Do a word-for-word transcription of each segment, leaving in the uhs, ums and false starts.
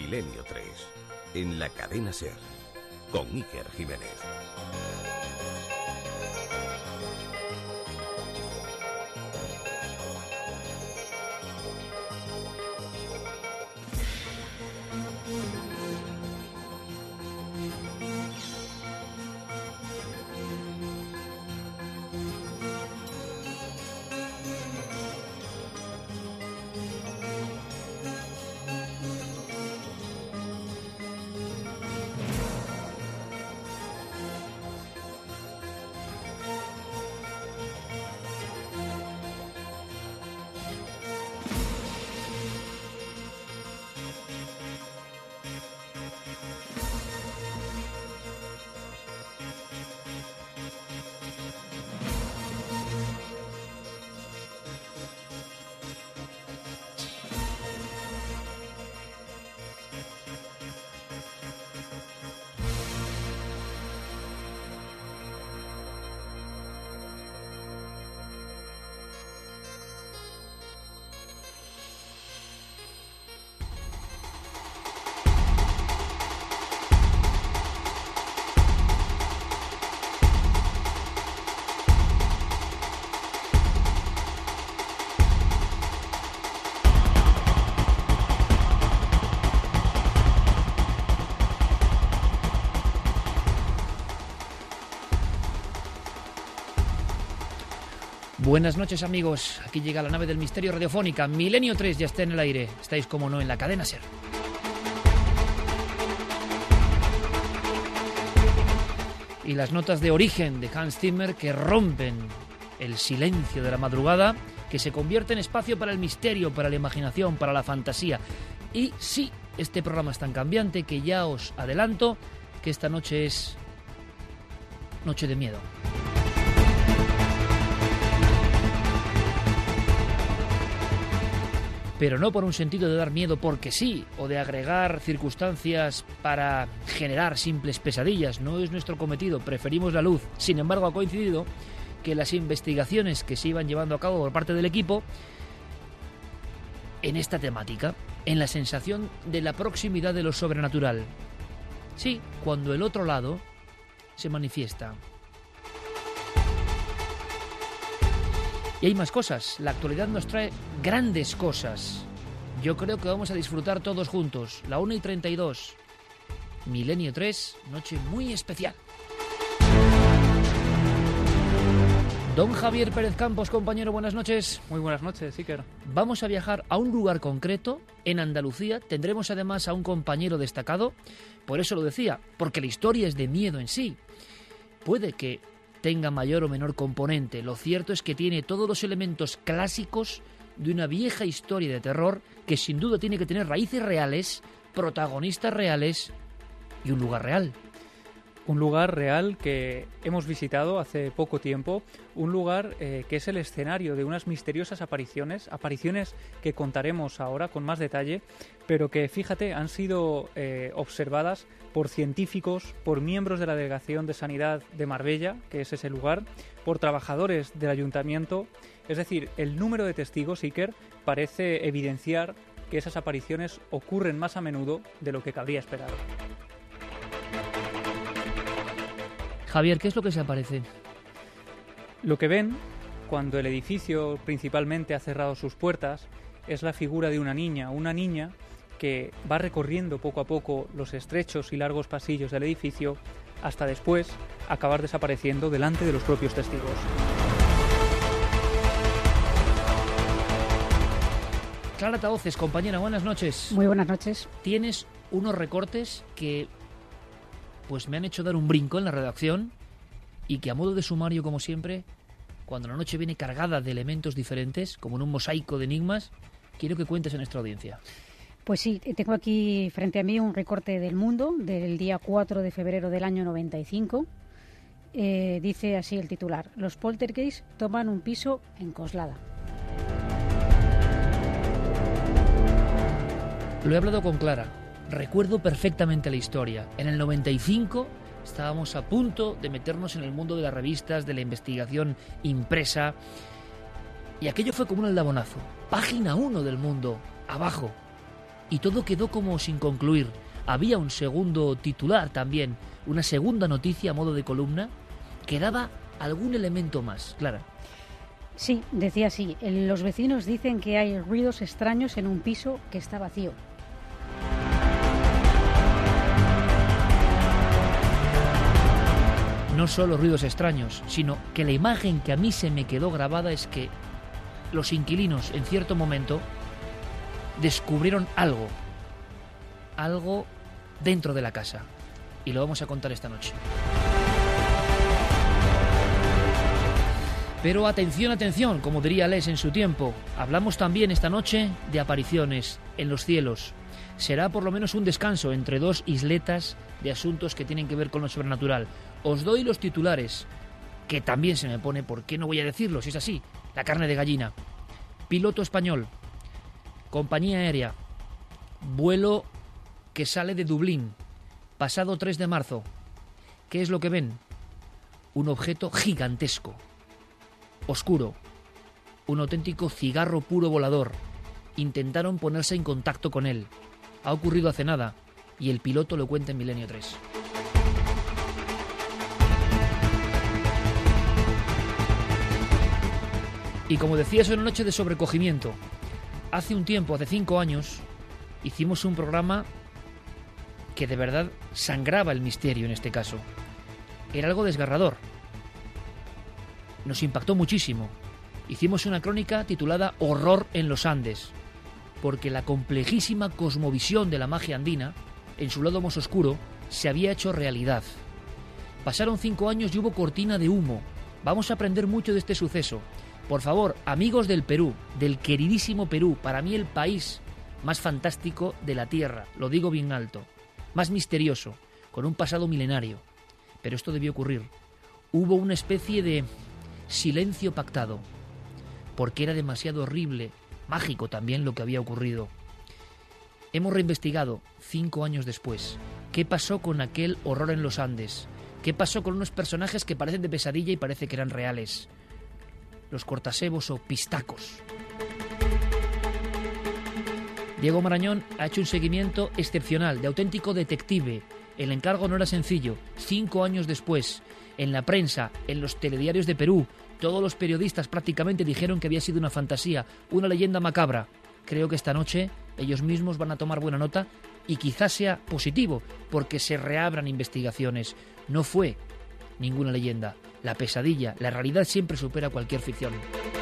Milenio tres, en la cadena SER, con Iker Jiménez. Buenas noches, amigos. Aquí llega la nave del misterio radiofónica. Milenio tres ya está en el aire. Estáis, como no, en la cadena SER. Y las notas de origen de Hans Zimmer que rompen el silencio de la madrugada, que se convierte en espacio para el misterio, para la imaginación, para la fantasía. Y sí, este programa es tan cambiante que ya os adelanto que esta noche es noche de miedo. Pero no por un sentido de dar miedo porque sí, o de agregar circunstancias para generar simples pesadillas. No es nuestro cometido, preferimos la luz. Sin embargo, ha coincidido que las investigaciones que se iban llevando a cabo por parte del equipo en esta temática, en la sensación de la proximidad de lo sobrenatural. Sí, cuando el otro lado se manifiesta. Y hay más cosas. La actualidad nos trae grandes cosas. Yo creo que vamos a disfrutar todos juntos. La una y treinta y dos. Milenio tres, noche muy especial. Don Javier Pérez Campos, compañero, buenas noches. Muy buenas noches, Iker. Vamos a viajar a un lugar concreto, en Andalucía. Tendremos además a un compañero destacado. Por eso lo decía, porque la historia es de miedo en sí. Puede que tenga mayor o menor componente. Lo cierto es que tiene todos los elementos clásicos de una vieja historia de terror que sin duda tiene que tener raíces reales, protagonistas reales y un lugar real. Un lugar real que hemos visitado hace poco tiempo, un lugar eh, que es el escenario de unas misteriosas apariciones, apariciones que contaremos ahora con más detalle, pero que, fíjate, han sido eh, observadas por científicos, por miembros de la Delegación de Sanidad de Marbella, que es ese lugar, por trabajadores del ayuntamiento. Es decir, el número de testigos, Iker, parece evidenciar que esas apariciones ocurren más a menudo de lo que cabría esperar. Javier, ¿qué es lo que se aparece? Lo que ven cuando el edificio principalmente ha cerrado sus puertas es la figura de una niña, una niña que va recorriendo poco a poco los estrechos y largos pasillos del edificio hasta después acabar desapareciendo delante de los propios testigos. Clara Tahoces, compañera, buenas noches. Muy buenas noches. Tienes unos recortes que pues me han hecho dar un brinco en la redacción y que a modo de sumario, como siempre, cuando la noche viene cargada de elementos diferentes, como en un mosaico de enigmas, quiero que cuentes a nuestra audiencia. Pues sí, tengo aquí frente a mí un recorte del Mundo del día cuatro de febrero del año noventa y cinco. Eh, dice así el titular: los poltergeist toman un piso en Coslada. Lo he hablado con Clara. Recuerdo perfectamente la historia. En el noventa y cinco estábamos a punto de meternos en el mundo de las revistas, de la investigación impresa. Y aquello fue como un aldabonazo. Página uno del Mundo, abajo. y todo quedó como sin concluir. Había un segundo titular también, una segunda noticia a modo de columna, que daba algún elemento más. Clara. Sí, decía así, los vecinos dicen que hay ruidos extraños en un piso que está vacío. No solo ruidos extraños, sino que la imagen que a mí se me quedó grabada es que los inquilinos en cierto momento descubrieron algo, algo dentro de la casa. Y lo vamos a contar esta noche. Pero atención, atención, como diría Les en su tiempo, hablamos también esta noche de apariciones en los cielos. Será por lo menos un descanso entre dos isletas de asuntos que tienen que ver con lo sobrenatural. Os doy los titulares, que también se me pone, ¿por qué no voy a decirlo si es así? La carne de gallina. Piloto español, compañía aérea, vuelo que sale de Dublín, pasado tres de marzo. ¿Qué es lo que ven? Un objeto gigantesco, oscuro, un auténtico cigarro puro volador. Intentaron ponerse en contacto con él. Ha ocurrido hace nada, y el piloto lo cuenta en Milenio tres. Y como decía, es una noche de sobrecogimiento. Hace un tiempo, hace cinco años, hicimos un programa que de verdad sangraba el misterio en este caso. Era algo desgarrador. Nos impactó muchísimo. Hicimos una crónica titulada Horror en los Andes, porque la complejísima cosmovisión de la magia andina, en su lado más oscuro, se había hecho realidad. Pasaron cinco años y hubo cortina de humo. Vamos a aprender mucho de este suceso. Por favor, amigos del Perú, del queridísimo Perú, para mí el país más fantástico de la Tierra, lo digo bien alto, más misterioso, con un pasado milenario. Pero esto debió ocurrir. Hubo una especie de silencio pactado, porque era demasiado horrible, mágico también lo que había ocurrido. Hemos reinvestigado, cinco años después, qué pasó con aquel horror en los Andes, qué pasó con unos personajes que parecen de pesadilla y parece que eran reales. Los cortasebos o pistacos. Diego Marañón ha hecho un seguimiento excepcional, de auténtico detective. El encargo no era sencillo. Cinco años después, en la prensa, en los telediarios de Perú, todos los periodistas prácticamente dijeron que había sido una fantasía, una leyenda macabra. Creo que esta noche ellos mismos van a tomar buena nota y quizás sea positivo, porque se reabran investigaciones. No fue ninguna leyenda. La pesadilla, la realidad siempre supera cualquier ficción.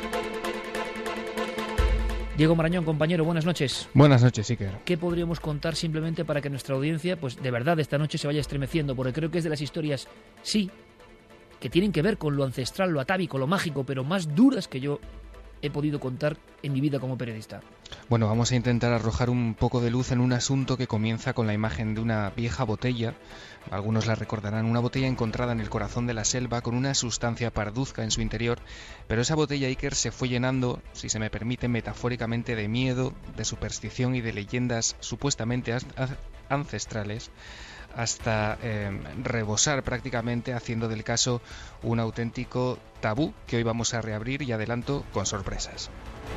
Diego Marañón, compañero, buenas noches. Buenas noches, Iker. ¿Qué podríamos contar simplemente para que nuestra audiencia, pues de verdad, esta noche se vaya estremeciendo? Porque creo que es de las historias, sí, que tienen que ver con lo ancestral, lo atávico, lo mágico, pero más duras que yo he podido contar en mi vida como periodista. Bueno, vamos a intentar arrojar un poco de luz en un asunto que comienza con la imagen de una vieja botella. Algunos la recordarán, una botella encontrada en el corazón de la selva con una sustancia parduzca en su interior, pero esa botella, Iker, se fue llenando, si se me permite metafóricamente, de miedo, de superstición y de leyendas supuestamente ancestrales, hasta eh, rebosar prácticamente, haciendo del caso un auténtico tabú que hoy vamos a reabrir, y adelanto, con sorpresas.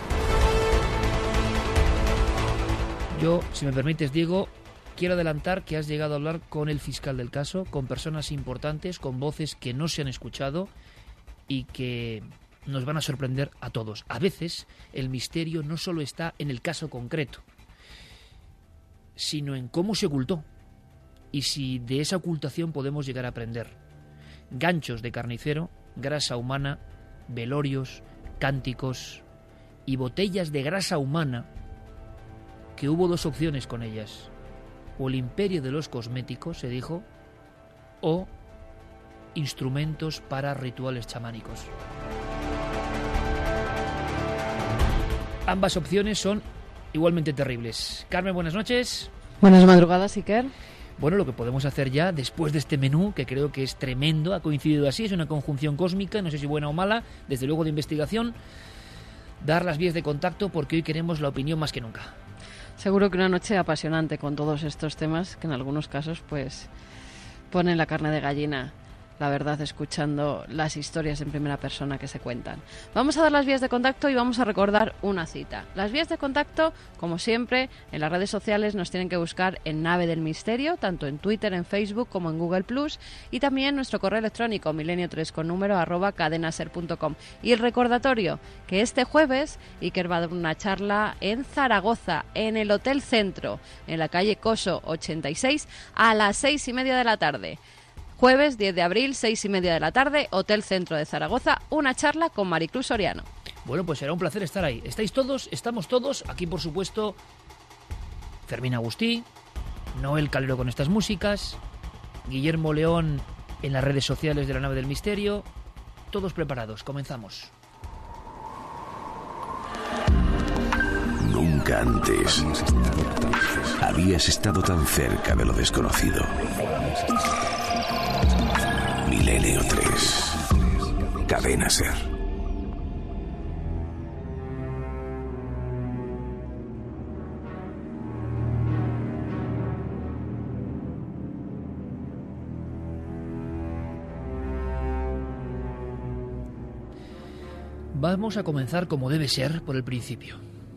Yo, si me permites, Diego, quiero adelantar que has llegado a hablar con el fiscal del caso, con personas importantes, con voces que no se han escuchado y que nos van a sorprender a todos. A veces el misterio no solo está en el caso concreto, sino en cómo se ocultó y si de esa ocultación podemos llegar a aprender. Ganchos de carnicero, grasa humana, velorios, cánticos y botellas de grasa humana, que hubo dos opciones con ellas: o el imperio de los cosméticos, se dijo, o instrumentos para rituales chamánicos. Ambas opciones son igualmente terribles. Carmen, buenas noches. Buenas madrugadas, Iker. Bueno, lo que podemos hacer ya, después de este menú, que creo que es tremendo, ha coincidido así, es una conjunción cósmica, no sé si buena o mala, desde luego de investigación, dar las vías de contacto, porque hoy queremos la opinión más que nunca. Seguro que una noche apasionante con todos estos temas que en algunos casos pues ponen la carne de gallina. la verdad, escuchando las historias en primera persona que se cuentan. Vamos a dar las vías de contacto y vamos a recordar una cita. Las vías de contacto, como siempre, en las redes sociales nos tienen que buscar en Nave del Misterio, tanto en Twitter, en Facebook como en Google Plus, y también nuestro correo electrónico milenio tres con número arroba cadenaser punto com. Y el recordatorio, que este jueves Iker va a dar una charla en Zaragoza, en el Hotel Centro, en la calle Coso ochenta y seis, a las seis y media de la tarde. Jueves diez de abril, seis y media de la tarde, Hotel Centro de Zaragoza, una charla con Maricruz Soriano. Bueno, pues será un placer estar ahí. ¿Estáis todos? ¿Estamos todos? Aquí, por supuesto, Fermín Agustí, Noel Calero con estas músicas, Guillermo León en las redes sociales de la Nave del Misterio. Todos preparados, comenzamos. Nunca antes habías estado tan cerca de lo desconocido. Milenio tres. Cadena Ser. Vamos a comenzar como debe ser, por el principio.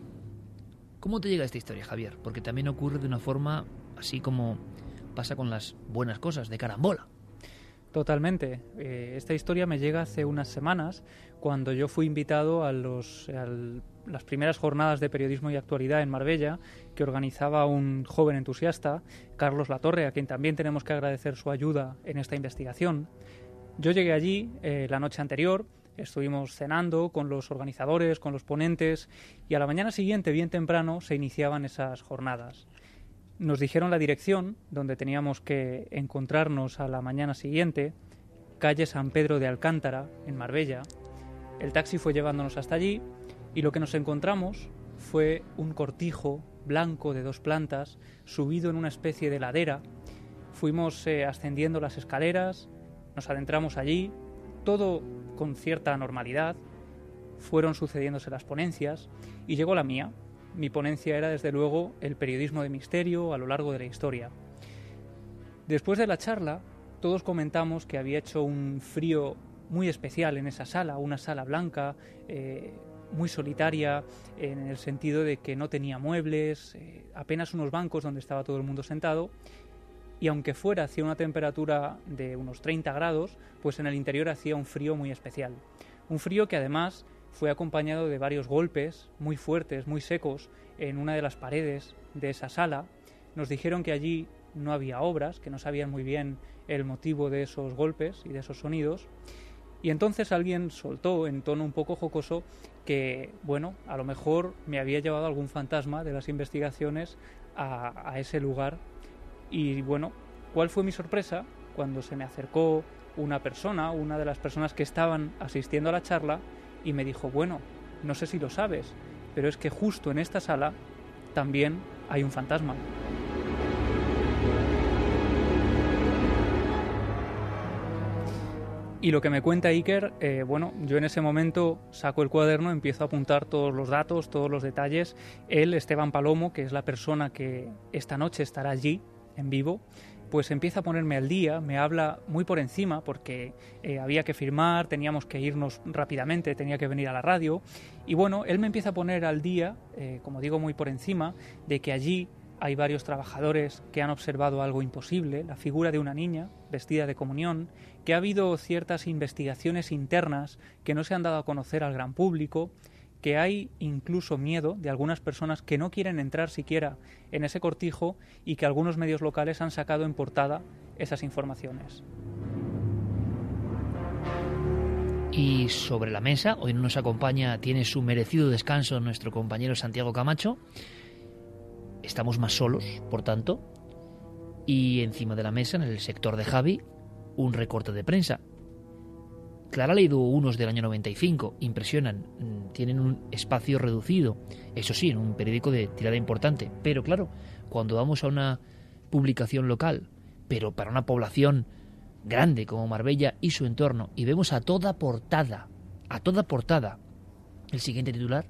¿Cómo te llega esta historia, Javier? Porque también ocurre de una forma así como pasa con las buenas cosas, de carambola. Totalmente. Eh, esta historia me llega hace unas semanas, cuando yo fui invitado a, los, a las primeras jornadas de periodismo y actualidad en Marbella, que organizaba un joven entusiasta, Carlos Latorre, a quien también tenemos que agradecer su ayuda en esta investigación. Yo llegué allí eh, la noche anterior, estuvimos cenando con los organizadores, con los ponentes, y a la mañana siguiente, bien temprano, se iniciaban esas jornadas. Nos dijeron la dirección donde teníamos que encontrarnos a la mañana siguiente, calle San Pedro de Alcántara, en Marbella. El taxi fue llevándonos hasta allí y lo que nos encontramos fue un cortijo blanco de dos plantas, subido en una especie de ladera. Fuimos eh, ascendiendo las escaleras, nos adentramos allí, todo con cierta normalidad. Fueron sucediéndose las ponencias y llegó la mía. Mi ponencia era, desde luego, el periodismo de misterio a lo largo de la historia. Después de la charla, todos comentamos que había hecho un frío muy especial en esa sala, una sala blanca, eh, muy solitaria, en el sentido de que no tenía muebles, eh, apenas unos bancos donde estaba todo el mundo sentado, y aunque fuera hacía una temperatura de unos treinta grados, pues en el interior hacía un frío muy especial. Un frío que además fue acompañado de varios golpes muy fuertes, muy secos, en una de las paredes de esa sala. Nos dijeron que allí no había obras, que no sabían muy bien el motivo de esos golpes y de esos sonidos. Y entonces alguien soltó en tono un poco jocoso que, bueno, a lo mejor me había llevado algún fantasma de las investigaciones a, a ese lugar. Y bueno, ¿cuál fue mi sorpresa? Cuando se me acercó una persona, una de las personas que estaban asistiendo a la charla, y me dijo, bueno, no sé si lo sabes, pero es que justo en esta sala también hay un fantasma. Y lo que me cuenta Iker, eh, bueno, yo en ese momento saco el cuaderno, empiezo a apuntar todos los datos, todos los detalles. Él, Esteban Palomo, que es la persona que esta noche estará allí, en vivo, pues empieza a ponerme al día, me habla muy por encima porque eh, había que firmar, teníamos que irnos rápidamente, tenía que venir a la radio, y bueno, él me empieza a poner al día, eh, como digo, muy por encima, de que allí hay varios trabajadores que han observado algo imposible, la figura de una niña vestida de comunión, que ha habido ciertas investigaciones internas que no se han dado a conocer al gran público, que hay incluso miedo de algunas personas que no quieren entrar siquiera en ese cortijo y que algunos medios locales han sacado en portada esas informaciones. Y sobre la mesa, hoy no nos acompaña, tiene su merecido descanso nuestro compañero Santiago Camacho. Estamos más solos, por tanto, y encima de la mesa, en el sector de Javi, un recorte de prensa. Clara ha leído unos del año noventa y cinco, impresionan, tienen un espacio reducido, eso sí, en un periódico de tirada importante, pero claro, cuando vamos a una publicación local, pero para una población grande como Marbella y su entorno, y vemos a toda portada, a toda portada, el siguiente titular.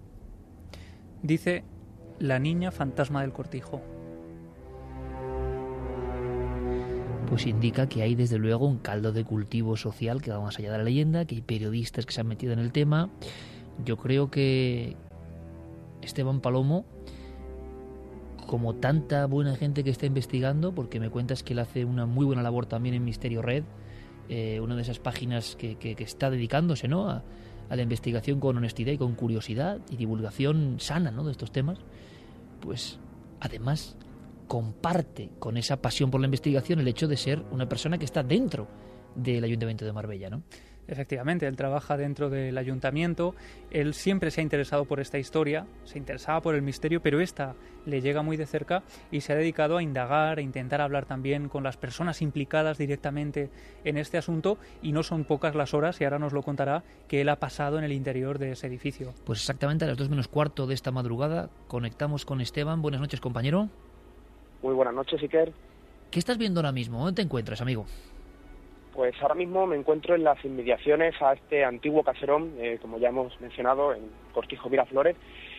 Dice, la niña fantasma del cortijo. pues indica que hay desde luego un caldo de cultivo social que va más allá de la leyenda, que hay periodistas que se han metido en el tema. Yo creo que Esteban Palomo, como tanta buena gente que está investigando, porque me cuentas que él hace una muy buena labor también en Misterio Red, eh, una de esas páginas que, que, que está dedicándose, ¿no?, a, a la investigación con honestidad y con curiosidad y divulgación sana, ¿no?, de estos temas, pues además comparte con esa pasión por la investigación el hecho de ser una persona que está dentro del Ayuntamiento de Marbella, ¿no? Efectivamente, él trabaja dentro del ayuntamiento, él siempre se ha interesado por esta historia, se interesaba por el misterio, pero esta le llega muy de cerca y se ha dedicado a indagar, a intentar hablar también con las personas implicadas directamente en este asunto, y no son pocas las horas, y ahora nos lo contará, que él ha pasado en el interior de ese edificio. Pues exactamente a las dos menos cuarto de esta madrugada conectamos con Esteban. Buenas noches, compañero. Muy buenas noches, Iker. ¿Qué estás viendo ahora mismo? ¿Dónde te encuentras, amigo? Pues ahora mismo me encuentro en las inmediaciones a este antiguo caserón, eh, como ya hemos mencionado, en Cortijo Miraflores,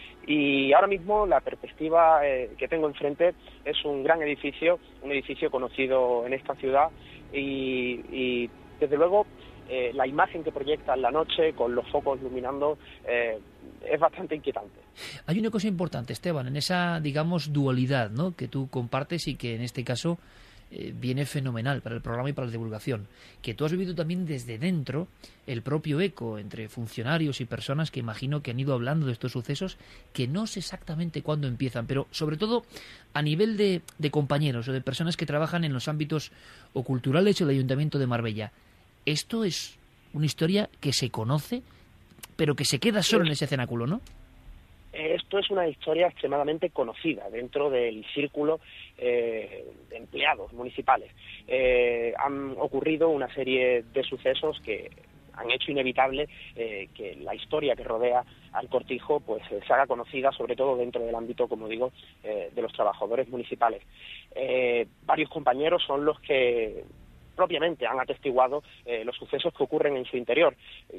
y ahora mismo la perspectiva eh, que tengo enfrente es un gran edificio, un edificio conocido en esta ciudad, y, y desde luego eh, la imagen que proyecta en la noche con los focos iluminando eh, es bastante inquietante. Hay una cosa importante, Esteban, en esa, digamos, dualidad, ¿no?, que tú compartes y que en este caso eh, viene fenomenal para el programa y para la divulgación, que tú has vivido también desde dentro el propio eco entre funcionarios y personas que imagino que han ido hablando de estos sucesos, que no sé exactamente cuándo empiezan, pero sobre todo a nivel de, de compañeros o de personas que trabajan en los ámbitos o culturales o del Ayuntamiento de Marbella. Esto es una historia que se conoce, pero que se queda solo en ese cenáculo, ¿no? Esto es una historia extremadamente conocida dentro del círculo eh, de empleados municipales. Eh, han ocurrido una serie de sucesos que han hecho inevitable eh, que la historia que rodea al Cortijo pues eh, se haga conocida, sobre todo dentro del ámbito, como digo, eh, de los trabajadores municipales. Eh, varios compañeros son los que propiamente han atestiguado eh, los sucesos que ocurren en su interior,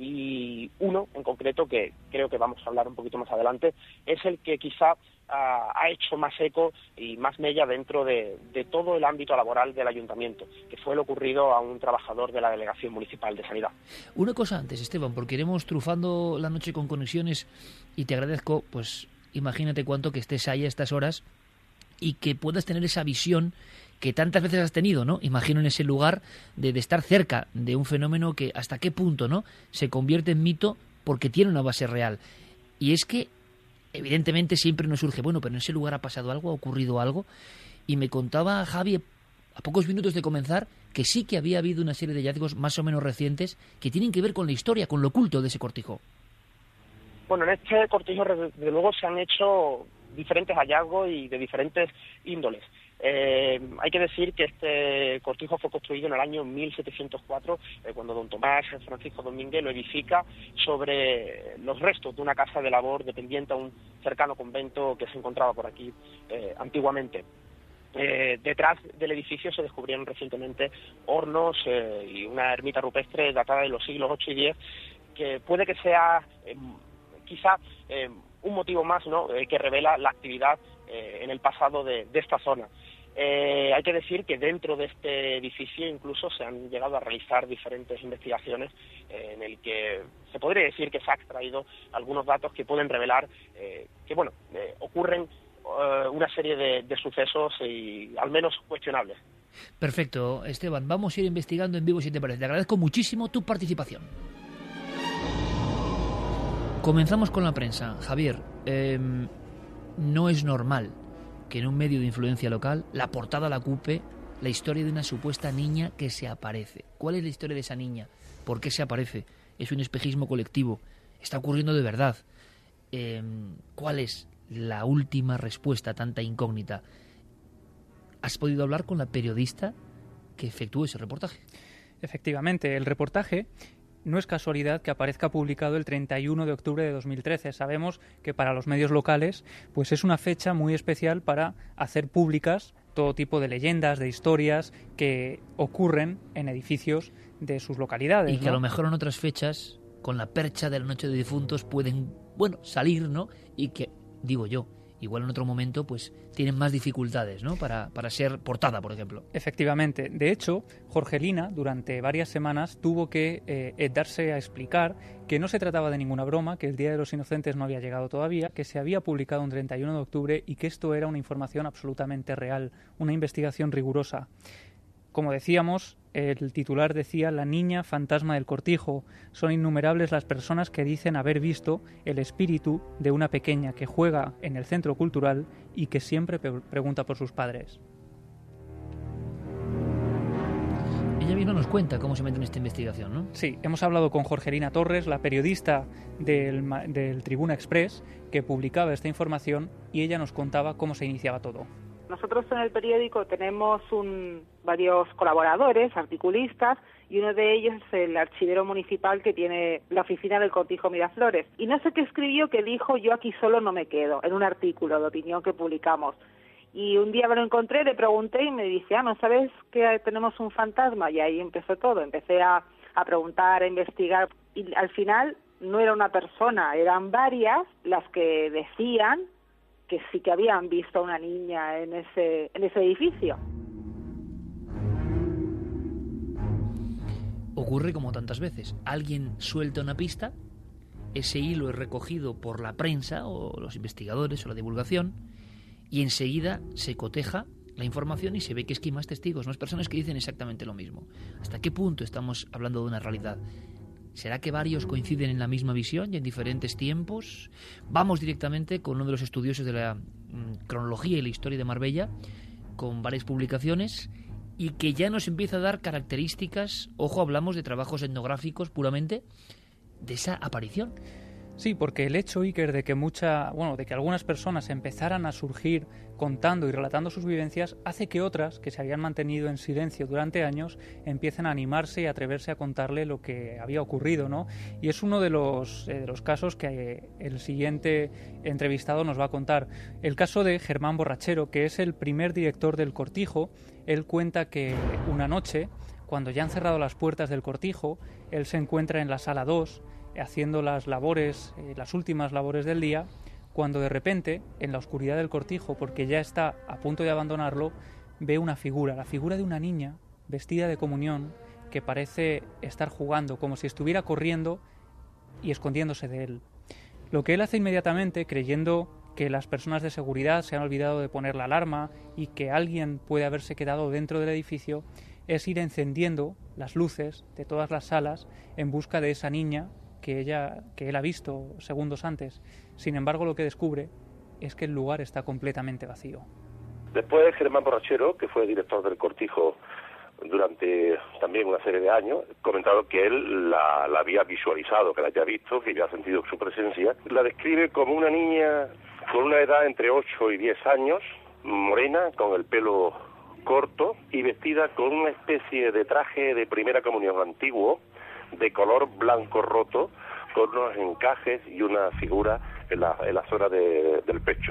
y uno en concreto, que creo que vamos a hablar un poquito más adelante, es el que quizá uh, ha hecho más eco y más mella dentro de, de todo el ámbito laboral del ayuntamiento, que fue lo ocurrido a un trabajador de la Delegación Municipal de Sanidad. Una cosa antes, Esteban, porque iremos trufando la noche con conexiones, y te agradezco, pues imagínate cuánto que estés ahí a estas horas y que puedas tener esa visión que tantas veces has tenido, ¿no? Imagino en ese lugar de, de estar cerca de un fenómeno que hasta qué punto, ¿no?, se convierte en mito porque tiene una base real. Y es que, evidentemente, siempre nos surge, bueno, pero en ese lugar ha pasado algo, ha ocurrido algo. Y me contaba Javi, a pocos minutos de comenzar, que sí que había habido una serie de hallazgos más o menos recientes que tienen que ver con la historia, con lo oculto de ese cortijo. Bueno, en este cortijo, desde luego, se han hecho diferentes hallazgos y de diferentes índoles. Eh, hay que decir que este cortijo fue construido en el año mil setecientos cuatro, eh, cuando don Tomás Francisco Domínguez lo edifica sobre los restos de una casa de labor dependiente a un cercano convento que se encontraba por aquí eh, antiguamente. Eh, detrás del edificio se descubrieron recientemente hornos eh, y una ermita rupestre datada de los siglos ocho y diez, que puede que sea eh, quizá eh, un motivo más, ¿no?, eh, que revela la actividad eh, en el pasado de, de esta zona. Eh, hay que decir que dentro de este edificio incluso se han llegado a realizar diferentes investigaciones eh, en el que se podría decir que se ha extraído algunos datos que pueden revelar eh, que, bueno, eh, ocurren eh, una serie de, de sucesos y al menos cuestionables. Perfecto, Esteban, vamos a ir investigando en vivo si te parece. Te agradezco muchísimo tu participación. Comenzamos con la prensa. Javier, eh, no es normal que en un medio de influencia local la portada la ocupe la historia de una supuesta niña que se aparece. ¿Cuál es la historia de esa niña? ¿Por qué se aparece? ¿Es un espejismo colectivo? ¿Está ocurriendo de verdad? Eh, ¿Cuál es la última respuesta a tanta incógnita? ¿Has podido hablar con la periodista que efectuó ese reportaje? Efectivamente, el reportaje no es casualidad que aparezca publicado el treinta y uno de octubre de dos mil trece. Sabemos que para los medios locales pues es una fecha muy especial para hacer públicas todo tipo de leyendas, de historias que ocurren en edificios de sus localidades. Y que ¿no? a lo mejor en otras fechas, con la percha de la noche de difuntos, pueden, bueno, salir, ¿no? Y que, digo yo, igual en otro momento pues tienen más dificultades, ¿no? Para, para ser portada, por ejemplo. Efectivamente. De hecho, Jorgelina durante varias semanas tuvo que eh, darse a explicar que no se trataba de ninguna broma, que el Día de los Inocentes no había llegado todavía, que se había publicado un treinta y uno de octubre y que esto era una información absolutamente real, una investigación rigurosa. Como decíamos, el titular decía la niña fantasma del Cortijo. Son innumerables las personas que dicen haber visto el espíritu de una pequeña que juega en el centro cultural y que siempre pe- pregunta por sus padres. Ella misma nos cuenta cómo se mete en esta investigación, ¿no? Sí, hemos hablado con Jorgelina Torres, la periodista del, del Tribuna Express, que publicaba esta información, y ella nos contaba cómo se iniciaba todo. Nosotros en el periódico tenemos un, varios colaboradores, articulistas, y uno de ellos es el archivero municipal que tiene la oficina del Cortijo Miraflores. Y no sé qué escribió que dijo yo aquí solo no me quedo, en un artículo de opinión que publicamos. Y un día me lo encontré, le pregunté y me dice, ah, ¿no sabes que tenemos un fantasma? Y ahí empezó todo, empecé a, a preguntar, a investigar, y al final no era una persona, eran varias las que decían que sí que habían visto a una niña en ese, en ese edificio. Ocurre como tantas veces. Alguien suelta una pista, ese hilo es recogido por la prensa o los investigadores o la divulgación y enseguida se coteja la información y se ve que es que hay más testigos, más personas que dicen exactamente lo mismo. ¿Hasta qué punto estamos hablando de una realidad? ¿Será que varios coinciden en la misma visión y en diferentes tiempos? Vamos directamente con uno de los estudiosos de la mm, cronología y la historia de Marbella, con varias publicaciones, y que ya nos empieza a dar características, ojo, hablamos de trabajos etnográficos puramente, de esa aparición. Sí, porque el hecho, Iker, de que mucha, bueno, de que algunas personas empezaran a surgir contando y relatando sus vivencias, hace que otras, que se habían mantenido en silencio durante años, empiecen a animarse y a atreverse a contarle lo que había ocurrido, ¿no? Y es uno de los, eh, de los casos que eh, el siguiente entrevistado nos va a contar. El caso de Germán Borrachero, que es el primer director del Cortijo. Él cuenta que una noche, cuando ya han cerrado las puertas del Cortijo, él se encuentra en la sala dos, haciendo las labores, eh, las últimas labores del día, cuando de repente, en la oscuridad del Cortijo, porque ya está a punto de abandonarlo, ve una figura, la figura de una niña vestida de comunión que parece estar jugando, como si estuviera corriendo y escondiéndose de él. Lo que él hace inmediatamente, creyendo que las personas de seguridad se han olvidado de poner la alarma y que alguien puede haberse quedado dentro del edificio, es ir encendiendo las luces de todas las salas en busca de esa niña que ella que él ha visto segundos antes. Sin embargo, lo que descubre es que el lugar está completamente vacío. Después, Germán Borrachero, que fue director del Cortijo durante también una serie de años, comentado que él la, la había visualizado, que la había visto, que había sentido su presencia. La describe como una niña con una edad entre ocho y diez años, morena, con el pelo corto y vestida con una especie de traje de primera comunión antiguo, de color blanco roto, con unos encajes y una figura en la, en la zona de, del pecho.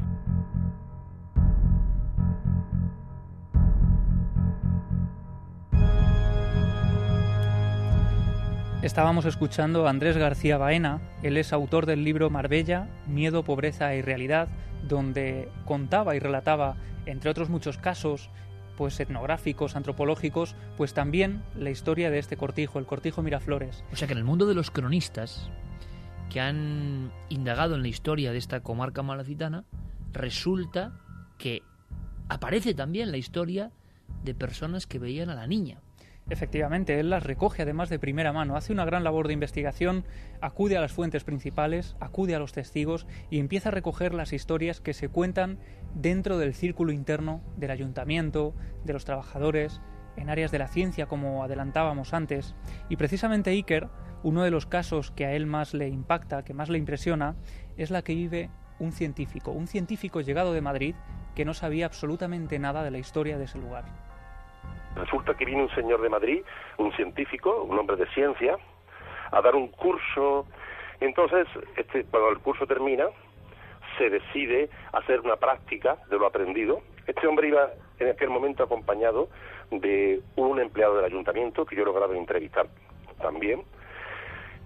Estábamos escuchando a Andrés García Baena. Él es autor del libro Marbella, Miedo, Pobreza y Realidad, donde contaba y relataba, entre otros muchos casos, pues etnográficos, antropológicos, pues también la historia de este cortijo, el Cortijo Miraflores. O sea que en el mundo de los cronistas que han indagado en la historia de esta comarca malacitana, resulta que aparece también la historia de personas que veían a la niña. Efectivamente, él las recoge además de primera mano, hace una gran labor de investigación, acude a las fuentes principales, acude a los testigos y empieza a recoger las historias que se cuentan dentro del círculo interno del ayuntamiento, de los trabajadores, en áreas de la ciencia, como adelantábamos antes. Y precisamente Iker, uno de los casos que a él más le impacta, que más le impresiona, es la que vive un científico, un científico llegado de Madrid que no sabía absolutamente nada de la historia de ese lugar. Resulta que viene un señor de Madrid, un científico, un hombre de ciencia, a dar un curso. Entonces, este, cuando el curso termina, se decide hacer una práctica de lo aprendido. Este hombre iba en aquel momento acompañado de un empleado del ayuntamiento, que yo lograba entrevistar también, y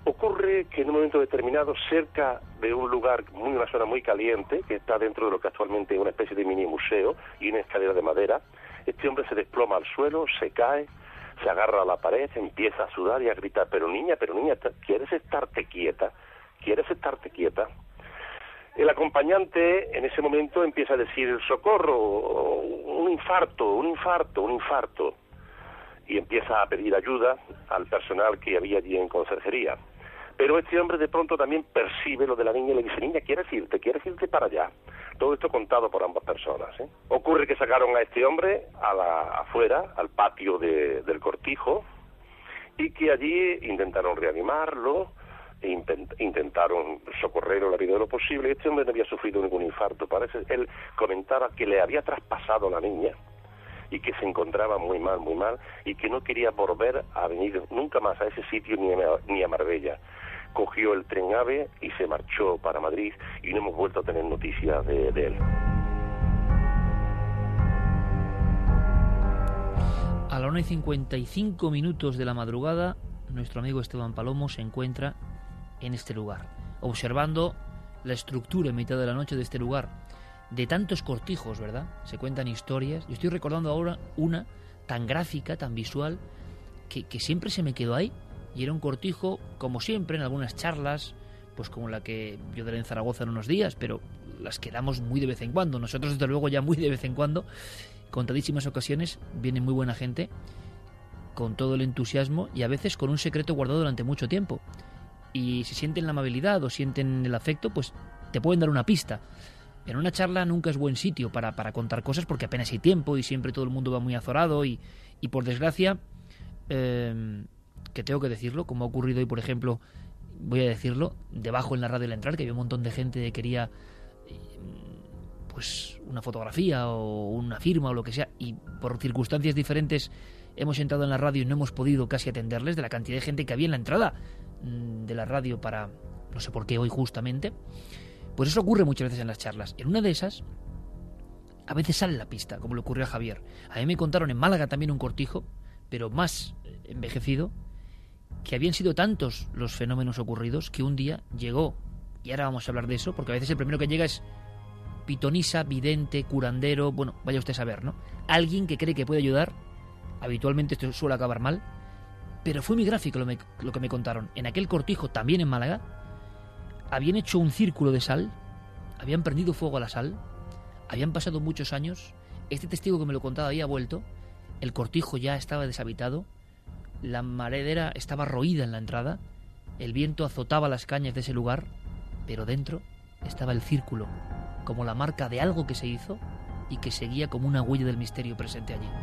Ocurre que en un momento determinado, cerca de un lugar, muy una zona muy caliente, que está dentro de lo que actualmente es una especie de mini museo y una escalera de madera, este hombre se desploma al suelo, se cae, se agarra a la pared, empieza a sudar y a gritar, pero niña, pero niña, ¿quieres estarte quieta? ¿Quieres estarte quieta? El acompañante en ese momento empieza a decir, socorro, un infarto, un infarto, un infarto, y empieza a pedir ayuda al personal que había allí en conserjería. Pero este hombre de pronto también percibe lo de la niña y le dice, niña, ¿quieres irte? ¿Quieres irte para allá? Todo esto contado por ambas personas, ¿eh? Ocurre que sacaron a este hombre a la, afuera, al patio de, del cortijo, y que allí intentaron reanimarlo, e intent, intentaron socorrerlo la vida de lo posible. Este hombre no había sufrido ningún infarto. Parece, él comentaba que le había traspasado la niña, y que se encontraba muy mal, muy mal, y que no quería volver a venir nunca más a ese sitio ni a, ni a Marbella. Cogió el tren AVE y se marchó para Madrid, y no hemos vuelto a tener noticias de, de él. A la una y cincuenta y cinco minutos de la madrugada, nuestro amigo Esteban Palomo se encuentra en este lugar, observando la estructura en mitad de la noche de este lugar, de tantos cortijos, ¿verdad? Se cuentan historias. Yo estoy recordando ahora una tan gráfica, tan visual, que, que siempre se me quedó ahí. Y era un cortijo, como siempre, en algunas charlas, pues como la que yo daré en Zaragoza en unos días, pero las que damos muy de vez en cuando. Nosotros, desde luego, ya muy de vez en cuando, contadísimas ocasiones, viene muy buena gente, con todo el entusiasmo y a veces con un secreto guardado durante mucho tiempo. Y si sienten la amabilidad o sienten el afecto, pues te pueden dar una pista. En una charla nunca es buen sitio para, para contar cosas porque apenas hay tiempo y siempre todo el mundo va muy azorado y, y por desgracia, eh, que tengo que decirlo, como ha ocurrido hoy, por ejemplo, voy a decirlo, debajo en la radio al entrar, que había un montón de gente que quería pues una fotografía o una firma o lo que sea, y por circunstancias diferentes hemos entrado en la radio y no hemos podido casi atenderles de la cantidad de gente que había en la entrada de la radio para, no sé por qué hoy justamente. Pues eso ocurre muchas veces en las charlas. En una de esas, a veces sale la pista, como le ocurrió a Javier. A mí me contaron en Málaga también un cortijo, pero más envejecido, que habían sido tantos los fenómenos ocurridos que un día llegó, y ahora vamos a hablar de eso, porque a veces el primero que llega es pitonisa, vidente, curandero, bueno, vaya usted a saber, ¿no? Alguien que cree que puede ayudar. Habitualmente esto suele acabar mal, pero fue muy gráfico lo, me, lo que me contaron. En aquel cortijo, también en Málaga, habían hecho un círculo de sal, habían prendido fuego a la sal, habían pasado muchos años, este testigo que me lo contaba había vuelto, el cortijo ya estaba deshabitado, la maredera estaba roída en la entrada, el viento azotaba las cañas de ese lugar, pero dentro estaba el círculo, como la marca de algo que se hizo y que seguía como una huella del misterio presente allí.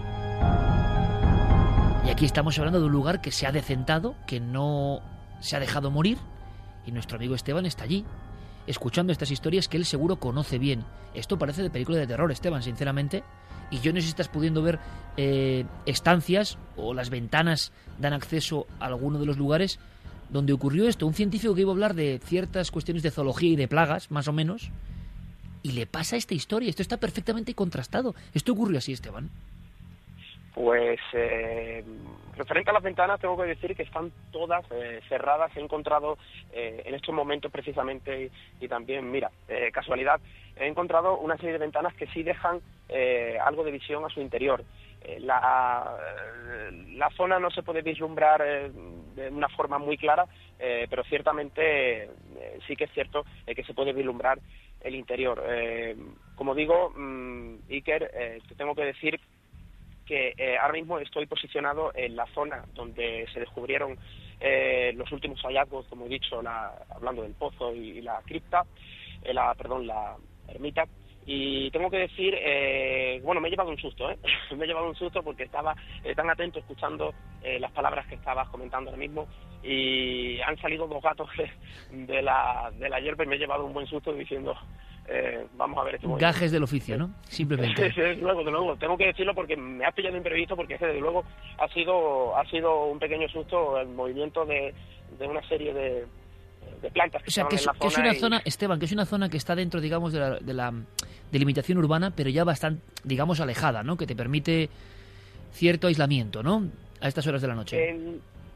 Y aquí estamos hablando de un lugar que se ha decentado, que no se ha dejado morir, y nuestro amigo Esteban está allí, escuchando estas historias que él seguro conoce bien. Esto parece de película de terror, Esteban, sinceramente. Y yo no sé si estás pudiendo ver eh, estancias o las ventanas dan acceso a alguno de los lugares donde ocurrió esto. Un científico que iba a hablar de ciertas cuestiones de zoología y de plagas, más o menos, y le pasa esta historia. Esto está perfectamente contrastado. ¿Esto ocurrió así, Esteban? Pues, eh, referente a las ventanas, tengo que decir que están todas eh, cerradas. He encontrado eh, en estos momentos precisamente, y, y también, mira, eh, casualidad, he encontrado una serie de ventanas que sí dejan eh, algo de visión a su interior. Eh, la, la zona no se puede vislumbrar eh, de una forma muy clara, eh, pero ciertamente eh, sí que es cierto eh, que se puede vislumbrar el interior. Eh, como digo, mmm, Iker, eh, te tengo que decir que eh, ahora mismo estoy posicionado en la zona donde se descubrieron eh, los últimos hallazgos, como he dicho, la, hablando del pozo y, y la cripta, eh, la, perdón, la ermita, y tengo que decir, eh, bueno, me he llevado un susto, ¿eh? me he llevado un susto porque estaba eh, tan atento escuchando eh, las palabras que estabas comentando ahora mismo, y han salido dos gatos de la, de la hierba y me he llevado un buen susto diciendo... Eh, vamos a ver este movimiento. Gajes del oficio, ¿no? Simplemente. Sí, de luego, de luego. Tengo que decirlo porque me ha pillado imprevisto, porque desde luego ha sido ha sido un pequeño susto el movimiento de, de una serie de, de plantas que, o sea, que, es, en la que es una y... zona, Esteban, que es una zona que está dentro, digamos, de la, de la delimitación urbana, pero ya bastante, digamos, alejada, ¿no? Que te permite cierto aislamiento, ¿no? A estas horas de la noche. En...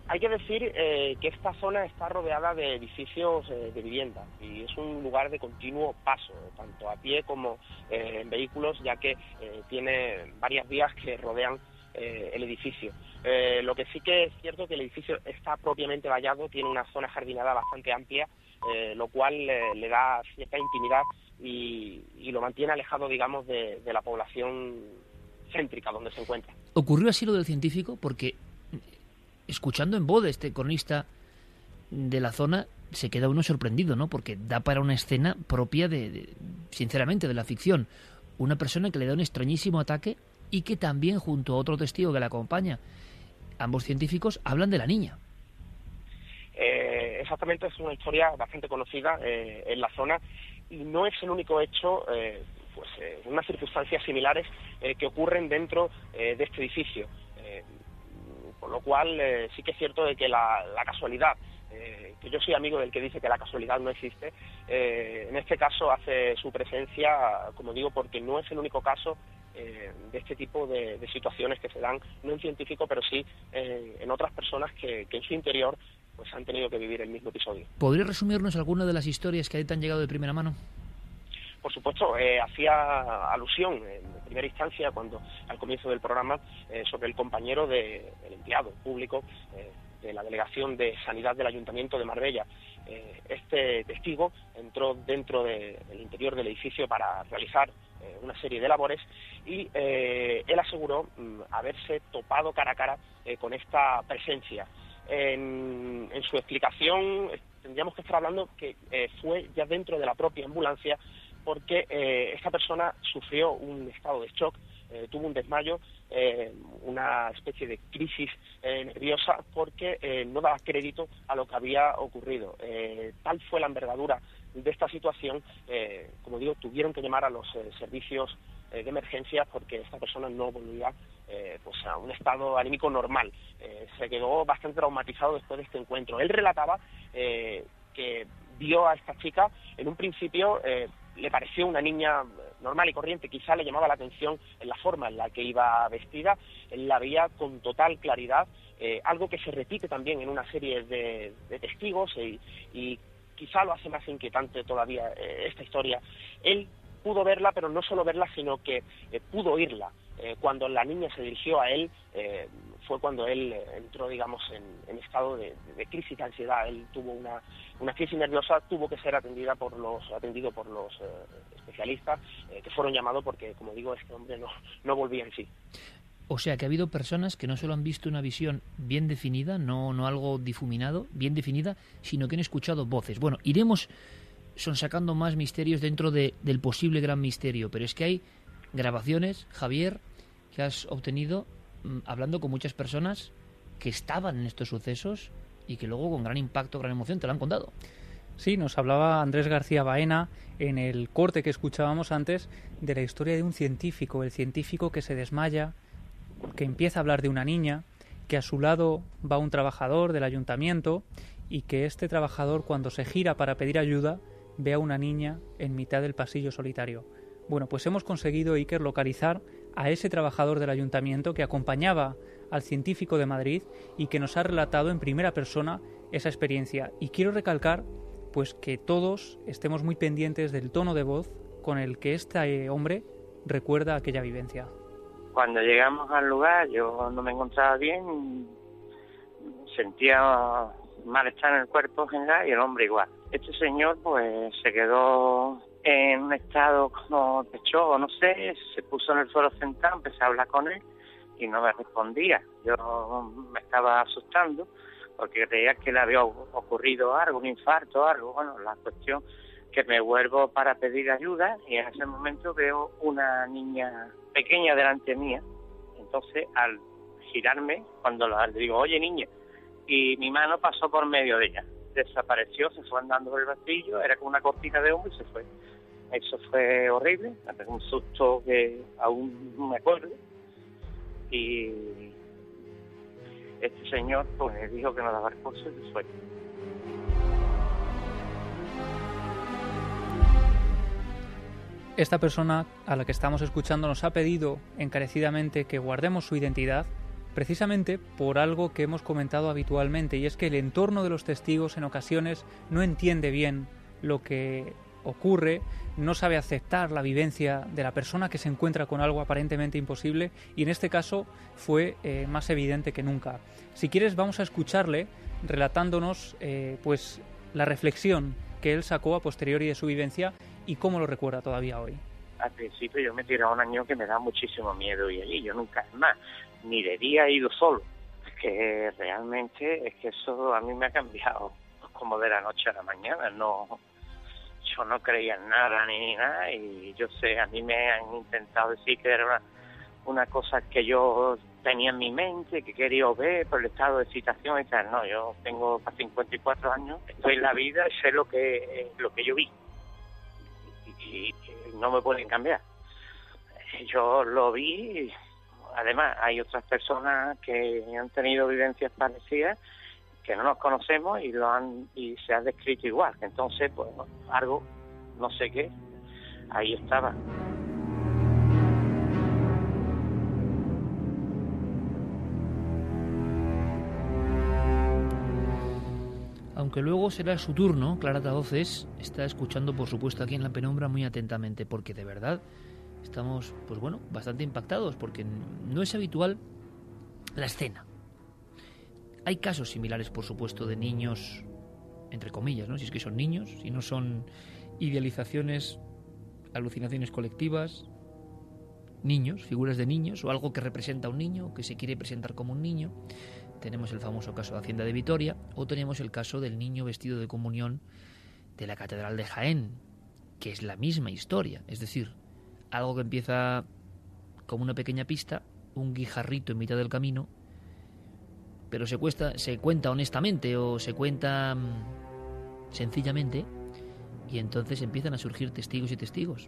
Hay que decir eh, que esta zona está rodeada de edificios eh, de vivienda y es un lugar de continuo paso, tanto a pie como eh, en vehículos, ya que eh, tiene varias vías que rodean eh, el edificio. Eh, lo que sí que es cierto que el edificio está propiamente vallado, tiene una zona jardinada bastante amplia, eh, lo cual eh, le da cierta intimidad y, y lo mantiene alejado, digamos, de, de la población céntrica donde se encuentra. ¿Ocurrió así lo del científico? Porque escuchando en voz de este cronista de la zona, se queda uno sorprendido, ¿no? Porque da para una escena propia de, de, sinceramente, de la ficción. Una persona que le da un extrañísimo ataque y que también, junto a otro testigo que la acompaña, ambos científicos hablan de la niña. Eh, exactamente, es una historia bastante conocida eh, en la zona y no es el único hecho, eh, pues, eh, unas circunstancias similares eh, que ocurren dentro eh, de este edificio. Eh, Por lo cual, eh, sí que es cierto de que la, la casualidad, eh, que yo soy amigo del que dice que la casualidad no existe, eh, en este caso hace su presencia, como digo, porque no es el único caso eh, de este tipo de, de situaciones que se dan, no en científico, pero sí eh, en otras personas que, que en su interior pues han tenido que vivir el mismo episodio. ¿Podría resumirnos alguna de las historias que te han llegado de primera mano? Por supuesto, eh, hacía alusión en primera instancia, cuando al comienzo del programa, eh, sobre el compañero del de, empleado público eh, de la Delegación de Sanidad del Ayuntamiento de Marbella. Eh, este testigo entró dentro del de, interior del edificio para realizar eh, una serie de labores y eh, él aseguró mm, haberse topado cara a cara eh, con esta presencia. En, en su explicación, tendríamos que estar hablando que eh, fue ya dentro de la propia ambulancia, porque eh, esta persona sufrió un estado de shock, eh, tuvo un desmayo, eh, una especie de crisis eh, nerviosa, porque eh, no daba crédito a lo que había ocurrido. Eh, tal fue la envergadura de esta situación, eh, como digo, tuvieron que llamar a los eh, servicios eh, de emergencia porque esta persona no volvía eh, pues a un estado anímico normal. Eh, se quedó bastante traumatizado después de este encuentro. Él relataba eh, que vio a esta chica en un principio, eh, le pareció una niña normal y corriente, quizá le llamaba la atención en la forma en la que iba vestida, él la veía con total claridad, eh, algo que se repite también en una serie de, de testigos y, y quizá lo hace más inquietante todavía eh, esta historia. Él pudo verla, pero no solo verla, sino que eh, pudo oírla. Eh, cuando la niña se dirigió a él, eh, fue cuando él eh, entró, digamos, en, en estado de, de crisis de ansiedad. Él tuvo una, una crisis nerviosa, tuvo que ser atendida por los, atendido por los eh, especialistas eh, que fueron llamados porque, como digo, este hombre no, no volvía en sí. O sea, que ha habido personas que no solo han visto una visión bien definida, no, no algo difuminado, bien definida, sino que han escuchado voces. Bueno, iremos sonsacando más misterios dentro de, del posible gran misterio, pero es que hay grabaciones, Javier, que has obtenido mmm, hablando con muchas personas que estaban en estos sucesos y que luego con gran impacto, gran emoción te lo han contado. Sí, nos hablaba Andrés García Baena en el corte que escuchábamos antes de la historia de un científico, el científico que se desmaya, que empieza a hablar de una niña, que a su lado va un trabajador del ayuntamiento y que este trabajador, cuando se gira para pedir ayuda, ve a una niña en mitad del pasillo solitario. Bueno, pues hemos conseguido, Iker, localizar a ese trabajador del ayuntamiento que acompañaba al científico de Madrid y que nos ha relatado en primera persona esa experiencia. Y quiero recalcar pues que todos estemos muy pendientes del tono de voz con el que este hombre recuerda aquella vivencia. Cuando llegamos al lugar yo no me encontraba bien, sentía malestar en el cuerpo general y el hombre igual. Este señor pues se quedó en un estado como de shock, no sé, se puso en el suelo sentado, empecé a hablar con él y no me respondía. Yo me estaba asustando porque creía que le había ocurrido algo, un infarto o algo. Bueno, la cuestión que me vuelvo para pedir ayuda y en ese momento veo una niña pequeña delante mía. Entonces, al girarme, cuando le digo, oye niña, y mi mano pasó por medio de ella. Desapareció, se fue andando por el pasillo, era como una cortina de humo y se fue. Eso fue horrible, me pegó un susto que aún no me acuerdo. Y este señor pues dijo que no daba cosas y se fue. Esta persona a la que estamos escuchando nos ha pedido encarecidamente que guardemos su identidad precisamente por algo que hemos comentado habitualmente, y es que el entorno de los testigos en ocasiones no entiende bien lo que ocurre, no sabe aceptar la vivencia de la persona que se encuentra con algo aparentemente imposible, y en este caso fue eh, más evidente que nunca. Si quieres, vamos a escucharle relatándonos eh, pues la reflexión que él sacó a posteriori de su vivencia y cómo lo recuerda todavía hoy. Al principio yo me tiraba un año que me da muchísimo miedo y allí yo nunca más, ni de día he ido solo. Es que realmente es que eso a mí me ha cambiado como de la noche a la mañana. No, yo no creía en nada ni nada, y yo sé, a mí me han intentado decir que era una, una cosa que yo tenía en mi mente, que quería ver por el estado de excitación y tal. No, yo tengo para cincuenta y cuatro años, estoy en la vida y sé lo que, lo que yo vi. Y, y no me pueden cambiar. Yo lo vi. Además, hay otras personas que han tenido vivencias parecidas que no nos conocemos y lo han y se ha descrito igual. Entonces, pues algo, no sé qué, ahí estaba. Aunque luego será su turno, Clara Tavoces está escuchando, por supuesto, aquí en La Penumbra muy atentamente, porque de verdad estamos, pues bueno, bastante impactados, porque no es habitual la escena. Hay casos similares, por supuesto, de niños, entre comillas, ¿no? Si es que son niños, si no son idealizaciones, alucinaciones colectivas, niños, figuras de niños, o algo que representa a un niño, que se quiere presentar como un niño. Tenemos el famoso caso de Hacienda de Vitoria, o tenemos el caso del niño vestido de comunión de la Catedral de Jaén, que es la misma historia, es decir, algo que empieza como una pequeña pista, un guijarrito en mitad del camino, pero se, cuesta, se cuenta honestamente o se cuenta mmm, sencillamente, y entonces empiezan a surgir testigos y testigos.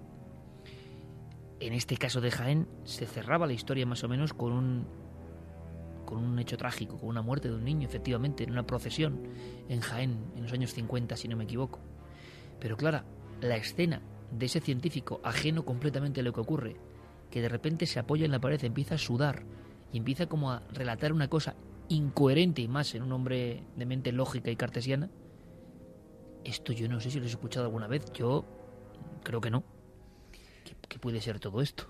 En este caso de Jaén se cerraba la historia más o menos con un, con un hecho trágico, con una muerte de un niño, efectivamente, en una procesión en Jaén, en los años cincuenta, si no me equivoco. Pero claro, la escena de ese científico ajeno completamente a lo que ocurre, que de repente se apoya en la pared, empieza a sudar y empieza como a relatar una cosa incoherente, y más en un hombre de mente lógica y cartesiana. Esto yo no sé si lo he escuchado alguna vez, yo creo que no. ¿Qué, qué puede ser todo esto?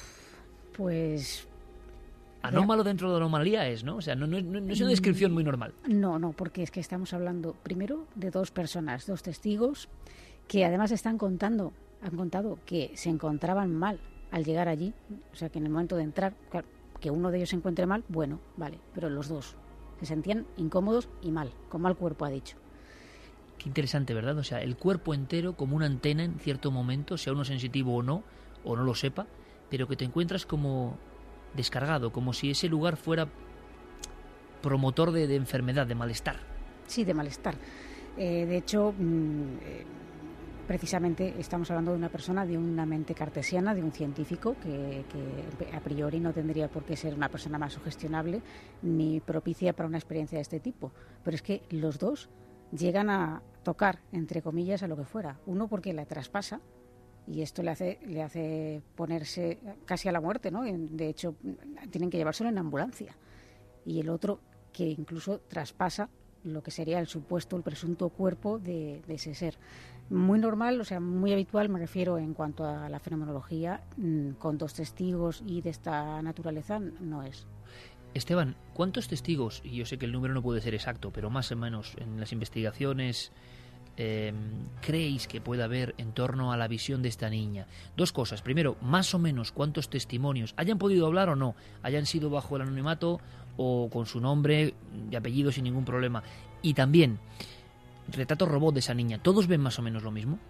Pues... Anómalo dentro de la anomalía es, ¿no? O sea, no, no, no es una descripción muy normal. No, no, porque es que estamos hablando primero de dos personas, dos testigos, que además están contando, han contado que se encontraban mal al llegar allí, o sea, que en el momento de entrar, claro, que uno de ellos se encuentre mal, bueno, vale, pero los dos se sentían incómodos y mal, con mal cuerpo, ha dicho. Qué interesante, ¿verdad? O sea, el cuerpo entero como una antena en cierto momento, sea uno sensitivo o no, o no lo sepa, pero que te encuentras como descargado, como si ese lugar fuera promotor de, de enfermedad, de malestar. Sí, de malestar. Eh, de hecho, mmm, eh, precisamente estamos hablando de una persona, de una mente cartesiana, de un científico que, que a priori no tendría por qué ser una persona más sugestionable ni propicia para una experiencia de este tipo. Pero es que los dos llegan a tocar, entre comillas, a lo que fuera. Uno porque la traspasa, y esto le hace le hace ponerse casi a la muerte, ¿no? De hecho, tienen que llevárselo en ambulancia. Y el otro que incluso traspasa lo que sería el supuesto, el presunto cuerpo de, de ese ser. Muy normal, o sea, muy habitual, me refiero en cuanto a la fenomenología, con dos testigos y de esta naturaleza no es. Esteban, ¿cuántos testigos, y yo sé que el número no puede ser exacto, pero más o menos en las investigaciones eh, creéis que puede haber en torno a la visión de esta niña? Dos cosas. Primero, más o menos cuántos testimonios hayan podido hablar o no, hayan sido bajo el anonimato o con su nombre y apellido sin ningún problema. Y también, retrato robot de esa niña, ¿todos ven más o menos lo mismo?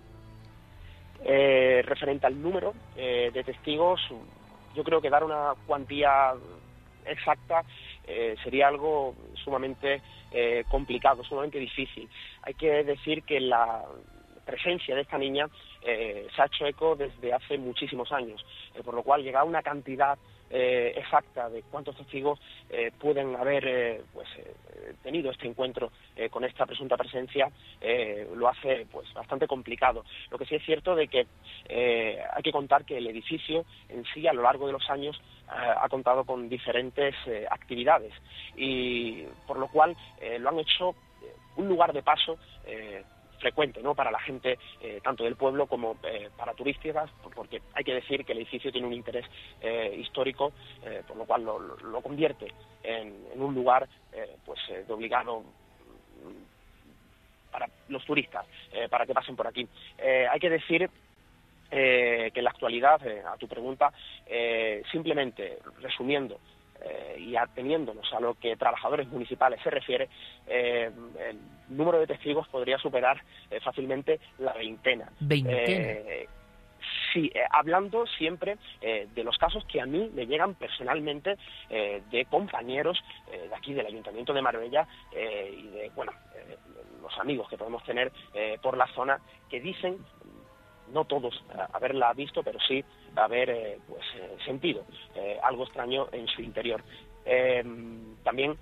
Eh, referente al número eh, de testigos, yo creo que dar una cuantía exacta eh, sería algo sumamente eh, complicado, sumamente difícil. Hay que decir que la, presencia de esta niña eh, se ha hecho eco desde hace muchísimos años, eh, por lo cual llegar a una cantidad eh, exacta de cuántos testigos eh, pueden haber eh, pues eh, tenido este encuentro eh, con esta presunta presencia eh, lo hace pues bastante complicado. Lo que sí es cierto de que eh, hay que contar que el edificio en sí a lo largo de los años eh, ha contado con diferentes eh, actividades y por lo cual eh, lo han hecho eh, un lugar de paso eh, frecuente, ¿no?, para la gente eh, tanto del pueblo como eh, para turísticas, porque hay que decir que el edificio tiene un interés eh, histórico, eh, por lo cual lo, lo convierte en, en un lugar eh, pues eh, de obligado para los turistas, eh, para que pasen por aquí. Eh, hay que decir eh, que en la actualidad, eh, a tu pregunta, eh, simplemente resumiendo, Eh, y ateniéndonos a lo que trabajadores municipales se refiere, eh, el número de testigos podría superar eh, fácilmente la veintena. ¿Veintena? Eh, sí, eh, hablando siempre eh, de los casos que a mí me llegan personalmente eh, de compañeros eh, de aquí del Ayuntamiento de Marbella eh, y de, bueno, eh, los amigos que podemos tener eh, por la zona que dicen, no todos eh, haberla visto, pero sí haber eh, pues eh, sentido eh, algo extraño en su interior. Eh, también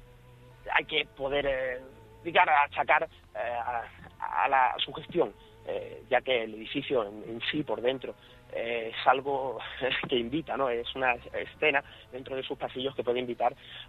hay que poder eh, llegar a achacar eh, a, a la sugestión, eh, ya que el edificio en, en sí por dentro eh, es algo que invita, ¿no? Es una escena dentro de sus pasillos que puede invitar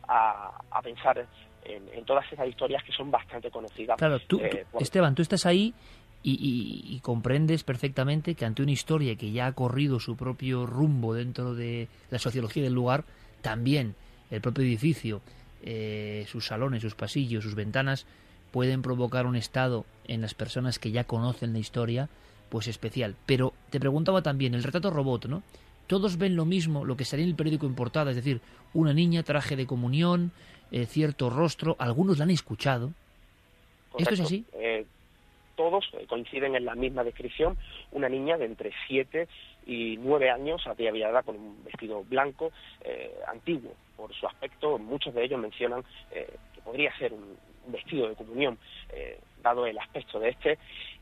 a, a pensar en, en todas esas historias que son bastante conocidas. Claro, tú, eh, tú por... Esteban, tú estás ahí y, y, y comprendes perfectamente que ante una historia que ya ha corrido su propio rumbo dentro de la sociología del lugar, también el propio edificio, eh, sus salones, sus pasillos, sus ventanas, pueden provocar un estado en las personas que ya conocen la historia, pues especial. Pero te preguntaba también, el retrato robot, ¿no? Todos ven lo mismo, lo que salía en el periódico en portada, es decir, una niña, traje de comunión, eh, cierto rostro, algunos la han escuchado. Correcto. ¿Esto es así? Eh, todos coinciden en la misma descripción, una niña de entre siete y nueve años, ataviada con un vestido blanco, eh, antiguo por su aspecto. Muchos de ellos mencionan eh, que podría ser un vestido de comunión, eh, dado el aspecto de este,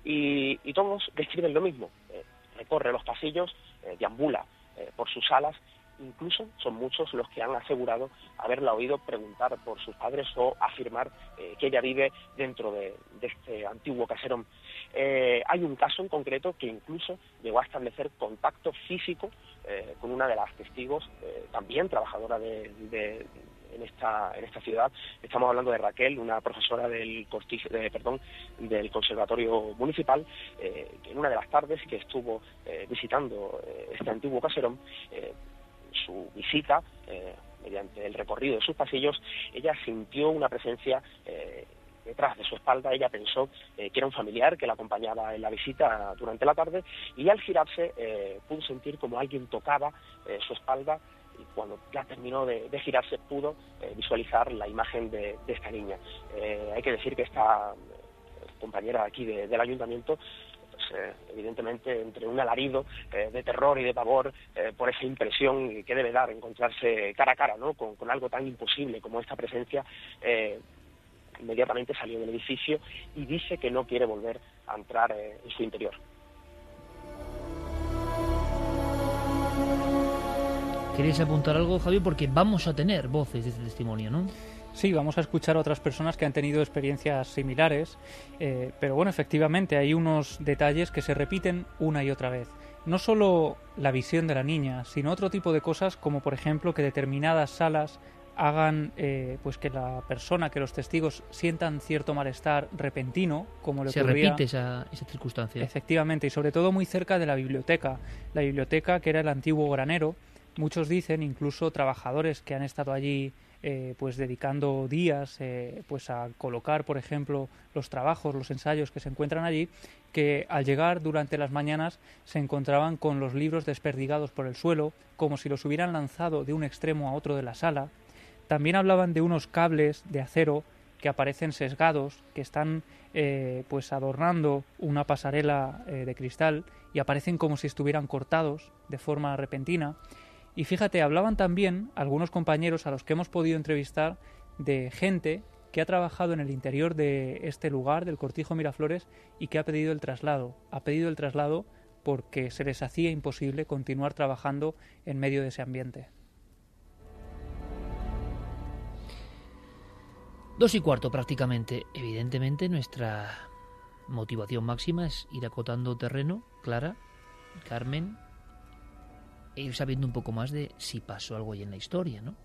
y, y todos describen lo mismo. Eh, recorre los pasillos, eh, deambula eh, por sus salas. Incluso son muchos los que han asegurado haberla oído preguntar por sus padres o afirmar eh, que ella vive dentro de, de este antiguo caserón. Eh, hay un caso en concreto que incluso llegó a establecer contacto físico eh, con una de las testigos, eh, también trabajadora de, de, en esta en esta ciudad. Estamos hablando de Raquel, una profesora del cortijo, de, perdón, del Conservatorio Municipal, eh, que en una de las tardes que estuvo eh, visitando eh, este antiguo caserón, eh, su visita, eh, mediante el recorrido de sus pasillos, ella sintió una presencia eh, detrás de su espalda. Ella pensó eh, que era un familiar que la acompañaba en la visita durante la tarde, y al girarse eh, pudo sentir como alguien tocaba eh, su espalda, y cuando ya terminó de, de girarse pudo eh, visualizar la imagen de, de esta niña. Eh, hay que decir que esta eh, compañera aquí de, del ayuntamiento, pues, eh, evidentemente entre un alarido eh, de terror y de pavor eh, por esa impresión que debe dar encontrarse cara a cara, ¿no?, con, con algo tan imposible como esta presencia, eh, inmediatamente salió del edificio y dice que no quiere volver a entrar eh, en su interior. ¿Queréis apuntar algo, Javier? Porque vamos a tener voces de este testimonio, ¿no? Sí, vamos a escuchar a otras personas que han tenido experiencias similares, eh, pero bueno, efectivamente hay unos detalles que se repiten una y otra vez. No solo la visión de la niña, sino otro tipo de cosas, como por ejemplo que determinadas salas hagan eh, pues que la persona, que los testigos sientan cierto malestar repentino, como le se ocurría. Se repite esa, esa circunstancia. Efectivamente, y sobre todo muy cerca de la biblioteca. La biblioteca, que era el antiguo granero. Muchos dicen, incluso trabajadores que han estado allí eh, pues dedicando días eh, pues a colocar, por ejemplo, los trabajos, los ensayos que se encuentran allí, que al llegar durante las mañanas se encontraban con los libros desperdigados por el suelo, como si los hubieran lanzado de un extremo a otro de la sala. También hablaban de unos cables de acero que aparecen sesgados, que están eh, pues adornando una pasarela eh, de cristal, y aparecen como si estuvieran cortados de forma repentina. Y fíjate, hablaban también algunos compañeros a los que hemos podido entrevistar de gente que ha trabajado en el interior de este lugar, del Cortijo Miraflores, y que ha pedido el traslado. Ha pedido el traslado porque se les hacía imposible continuar trabajando en medio de ese ambiente. Dos y cuarto prácticamente. Evidentemente nuestra motivación máxima es ir acotando terreno, Clara, Carmen, e ir sabiendo un poco más de si pasó algo ahí en la historia, ¿no?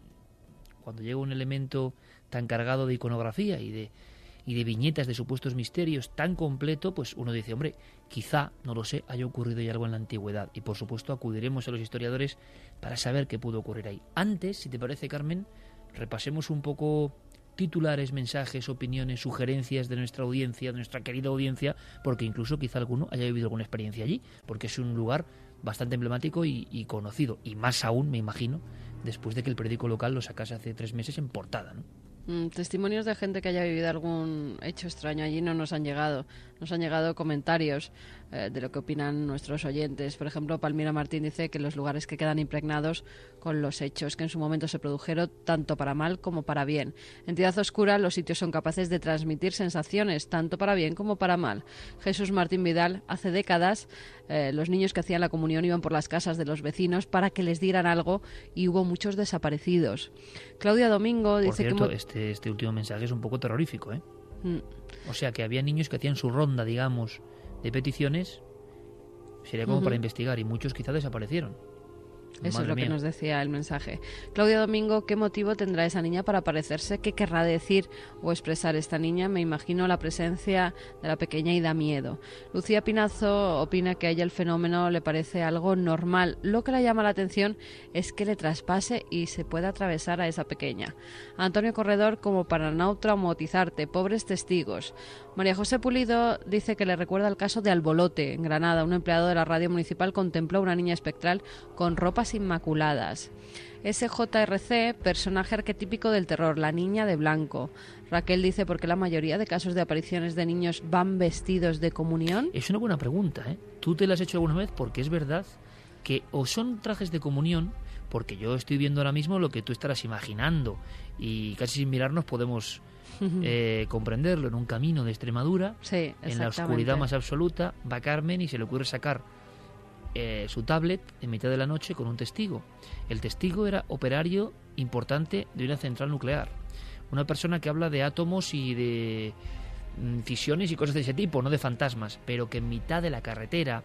Cuando llega un elemento tan cargado de iconografía y de, y de viñetas de supuestos misterios tan completo, pues uno dice, hombre, quizá, no lo sé, haya ocurrido ya algo en la antigüedad. Y por supuesto acudiremos a los historiadores para saber qué pudo ocurrir ahí. Antes, si te parece, Carmen, repasemos un poco titulares, mensajes, opiniones, sugerencias de nuestra audiencia, de nuestra querida audiencia, porque incluso quizá alguno haya vivido alguna experiencia allí, porque es un lugar bastante emblemático y, y conocido, y más aún, me imagino, después de que el periódico local lo sacase hace tres meses en portada, ¿no? Mm, testimonios de gente que haya vivido algún hecho extraño allí no nos han llegado. Nos han llegado comentarios eh, de lo que opinan nuestros oyentes. Por ejemplo, Palmira Martín dice que los lugares que quedan impregnados con los hechos que en su momento se produjeron tanto para mal como para bien. Entidad oscura, los sitios son capaces de transmitir sensaciones tanto para bien como para mal. Jesús Martín Vidal, hace décadas eh, los niños que hacían la comunión iban por las casas de los vecinos para que les dieran algo y hubo muchos desaparecidos. Claudia Domingo dice por cierto, que... Este, este último mensaje es un poco terrorífico, ¿eh? Mm. O sea, que había niños que hacían su ronda, digamos, de peticiones, sería como uh-huh. para investigar, y muchos quizá desaparecieron. Eso Madre es lo mía. que nos decía el mensaje. Claudia Domingo, ¿qué motivo tendrá esa niña para aparecerse? ¿Qué querrá decir o expresar esta niña? Me imagino la presencia de la pequeña y da miedo. Lucía Pinazo opina que a ella el fenómeno le parece algo normal. Lo que le llama la atención es que le traspase y se pueda atravesar a esa pequeña. Antonio Corredor, como para no traumatizarte, pobres testigos. María José Pulido dice que le recuerda el caso de Albolote, en Granada. Un empleado de la radio municipal contempló a una niña espectral con ropas inmaculadas. S J R C, personaje arquetípico del terror, la niña de blanco. Raquel dice, ¿por qué la mayoría de casos de apariciones de niños van vestidos de comunión? Es una buena pregunta, ¿eh? ¿Tú te la has hecho alguna vez? Porque es verdad que o son trajes de comunión, porque yo estoy viendo ahora mismo lo que tú estarás imaginando, y casi sin mirarnos podemos eh, comprenderlo. En un camino de Extremadura, sí, en la oscuridad más absoluta, va Carmen y se le ocurre sacar Eh, su tablet en mitad de la noche con un testigo. El testigo era operario importante de una central nuclear, una persona que habla de átomos y de mm, fisiones y cosas de ese tipo, no de fantasmas, pero que en mitad de la carretera,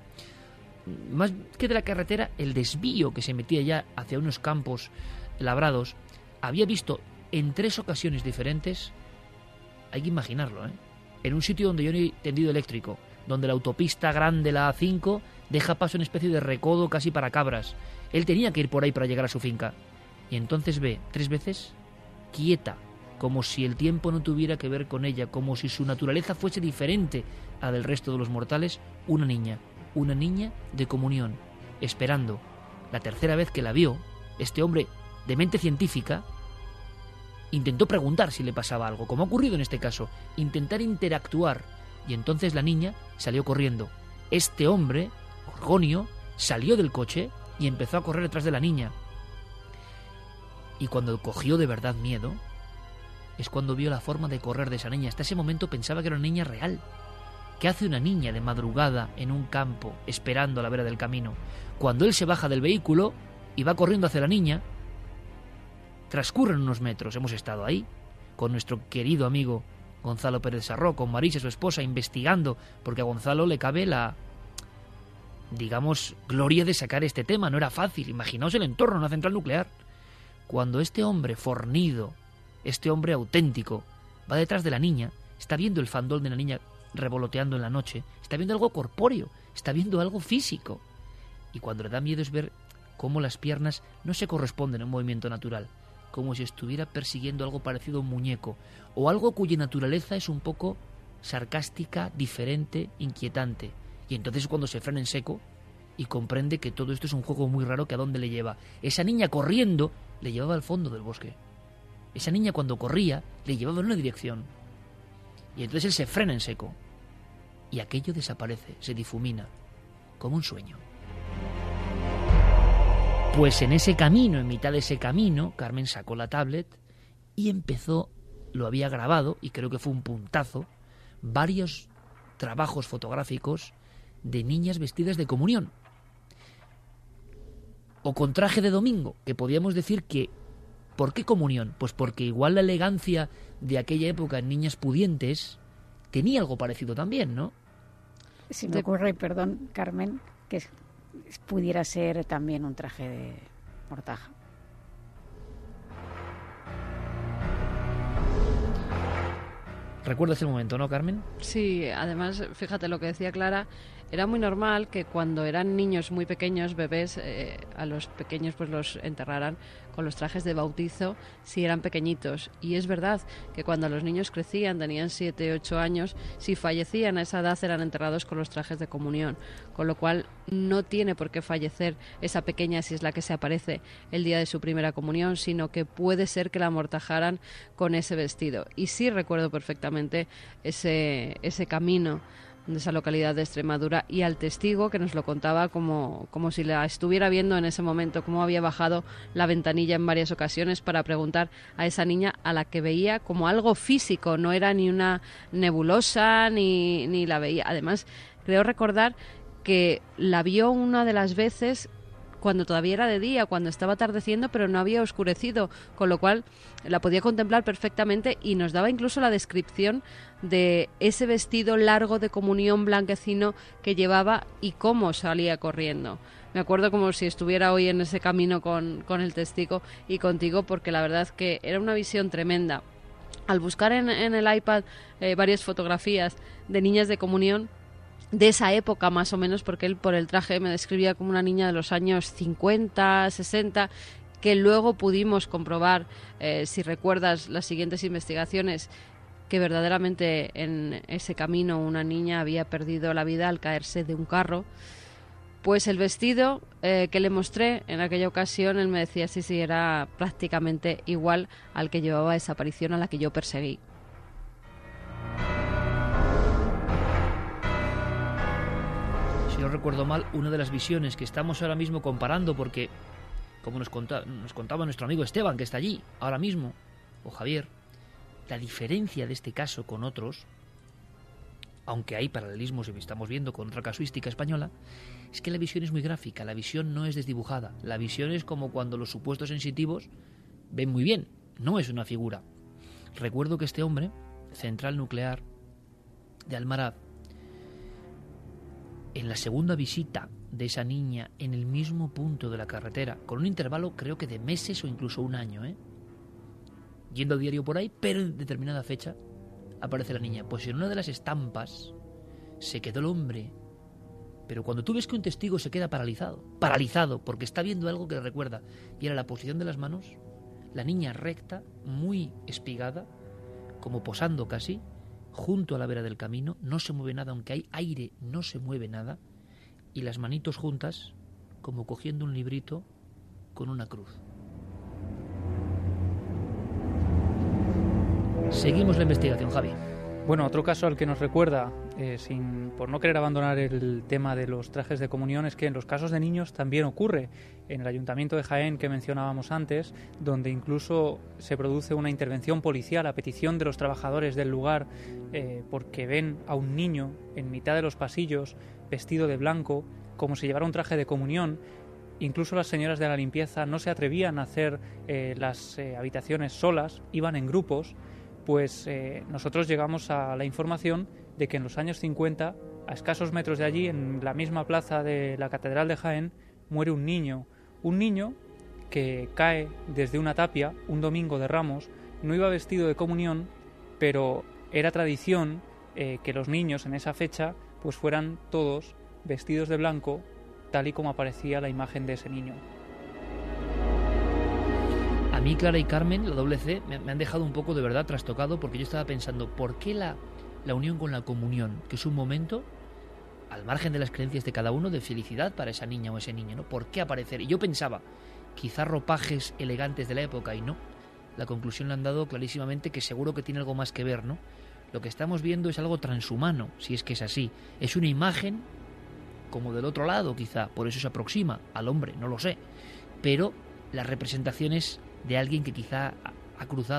más que de la carretera, el desvío que se metía ya hacia unos campos labrados, había visto en tres ocasiones diferentes, hay que imaginarlo, ¿eh? En un sitio donde yo no hay tendido eléctrico, donde la autopista grande, la A cinco, deja paso en especie de recodo casi para cabras. Él tenía que ir por ahí para llegar a su finca. Y entonces ve, tres veces, quieta, como si el tiempo no tuviera que ver con ella, como si su naturaleza fuese diferente a la del resto de los mortales, una niña, una niña de comunión, esperando. La tercera vez que la vio, este hombre de mente científica intentó preguntar si le pasaba algo, como ha ocurrido en este caso, intentar interactuar, y entonces la niña salió corriendo. Este hombre, Gorgonio, salió del coche y empezó a correr detrás de la niña. Y cuando cogió de verdad miedo, es cuando vio la forma de correr de esa niña. Hasta ese momento pensaba que era una niña real. ¿Qué hace una niña de madrugada en un campo, esperando a la vera del camino? Cuando él se baja del vehículo y va corriendo hacia la niña, transcurren unos metros. Hemos estado ahí con nuestro querido amigo Gonzalo Pérez Sarró, con Marisa, su esposa, investigando, porque a Gonzalo le cabe la, digamos, gloria de sacar este tema. No era fácil. Imaginaos el entorno, una central nuclear. Cuando este hombre fornido, este hombre auténtico, va detrás de la niña, está viendo el fandol de la niña revoloteando en la noche, está viendo algo corpóreo, está viendo algo físico. Y cuando le da miedo es ver cómo las piernas no se corresponden a un movimiento natural, como si estuviera persiguiendo algo parecido a un muñeco, o algo cuya naturaleza es un poco sarcástica, diferente, inquietante. Y entonces es cuando se frena en seco y comprende que todo esto es un juego muy raro que a dónde le lleva. Esa niña corriendo le llevaba al fondo del bosque. Esa niña cuando corría le llevaba en una dirección. Y entonces él se frena en seco. Y aquello desaparece, se difumina, como un sueño. Pues en ese camino, en mitad de ese camino, Carmen sacó la tablet y empezó lo había grabado, y creo que fue un puntazo, varios trabajos fotográficos de niñas vestidas de comunión o con traje de domingo, que podíamos decir que ¿por qué comunión? Pues porque igual la elegancia de aquella época en niñas pudientes tenía algo parecido también, ¿no? Si me ocurre, perdón, Carmen, que pudiera ser también un traje de mortaja. ¿Recuerdas el momento, no, Carmen? Sí, además, fíjate lo que decía Clara, era muy normal que cuando eran niños muy pequeños, bebés, eh, a los pequeños pues los enterraran con los trajes de bautizo si eran pequeñitos. Y es verdad que cuando los niños crecían, tenían siete, ocho años, si fallecían a esa edad eran enterrados con los trajes de comunión. Con lo cual no tiene por qué fallecer esa pequeña si es la que se aparece el día de su primera comunión, sino que puede ser que la amortajaran con ese vestido. Y sí recuerdo perfectamente ese, ese camino de esa localidad de Extremadura, y al testigo que nos lo contaba como, como si la estuviera viendo en ese momento, cómo había bajado la ventanilla en varias ocasiones para preguntar a esa niña a la que veía como algo físico, no era ni una nebulosa ni, ni la veía. Además, creo recordar que la vio una de las veces cuando todavía era de día, cuando estaba atardeciendo, pero no había oscurecido, con lo cual la podía contemplar perfectamente, y nos daba incluso la descripción de ese vestido largo de comunión blanquecino que llevaba y cómo salía corriendo. Me acuerdo como si estuviera hoy en ese camino con, con el testigo y contigo, porque la verdad que era una visión tremenda. Al buscar en, en el iPad eh, varias fotografías de niñas de comunión, de esa época más o menos, porque él por el traje me describía como una niña de los años cincuenta, sesenta, que luego pudimos comprobar, eh, si recuerdas las siguientes investigaciones, que verdaderamente en ese camino una niña había perdido la vida al caerse de un carro. Pues el vestido eh, que le mostré en aquella ocasión, él me decía sí, sí, era prácticamente igual al que llevaba esa aparición a la que yo perseguí. Si no recuerdo mal, una de las visiones que estamos ahora mismo comparando, porque como nos, conta, nos contaba nuestro amigo Esteban, que está allí ahora mismo, o Javier, la diferencia de este caso con otros, aunque hay paralelismos y estamos viendo con otra casuística española, es que la visión es muy gráfica, la visión no es desdibujada, la visión es como cuando los supuestos sensitivos ven muy bien, no es una figura. Recuerdo que este hombre, central nuclear de Almaraz, en la segunda visita de esa niña en el mismo punto de la carretera, con un intervalo creo que de meses o incluso un año, ¿eh? yendo a diario por ahí, pero en determinada fecha aparece la niña. Pues en una de las estampas se quedó el hombre, pero cuando tú ves que un testigo se queda paralizado, paralizado porque está viendo algo que le recuerda, y era la posición de las manos, la niña recta, muy espigada, como posando casi, junto a la vera del camino, no se mueve nada, aunque hay aire, no se mueve nada, y las manitos juntas, como cogiendo un librito con una cruz. Seguimos la investigación, Javi. Bueno, otro caso al que nos recuerda, eh, sin, por no querer abandonar el tema de los trajes de comunión, es que en los casos de niños también ocurre. En el Ayuntamiento de Jaén, que mencionábamos antes, donde incluso se produce una intervención policial a petición de los trabajadores del lugar, eh, porque ven a un niño en mitad de los pasillos vestido de blanco, como si llevara un traje de comunión. Incluso las señoras de la limpieza no se atrevían a hacer eh, las eh, habitaciones solas, iban en grupos. Pues eh, nosotros llegamos a la información de que en los años cincuenta, a escasos metros de allí, en la misma plaza de la Catedral de Jaén, muere un niño. Un niño que cae desde una tapia un domingo de Ramos. No iba vestido de comunión, pero era tradición eh, que los niños en esa fecha pues fueran todos vestidos de blanco, tal y como aparecía la imagen de ese niño. A mí, Clara y Carmen, la doble C, me, me han dejado un poco de verdad trastocado, porque yo estaba pensando, ¿por qué la, la unión con la comunión? Que es un momento, al margen de las creencias de cada uno, de felicidad para esa niña o ese niño, ¿no? ¿Por qué aparecer? Y yo pensaba, quizás ropajes elegantes de la época, y no. La conclusión le han dado clarísimamente que seguro que tiene algo más que ver, ¿no? Lo que estamos viendo es algo transhumano, si es que es así. Es una imagen como del otro lado, quizá, por eso se aproxima al hombre, no lo sé. Pero la representación es de alguien que quizá ha cruzado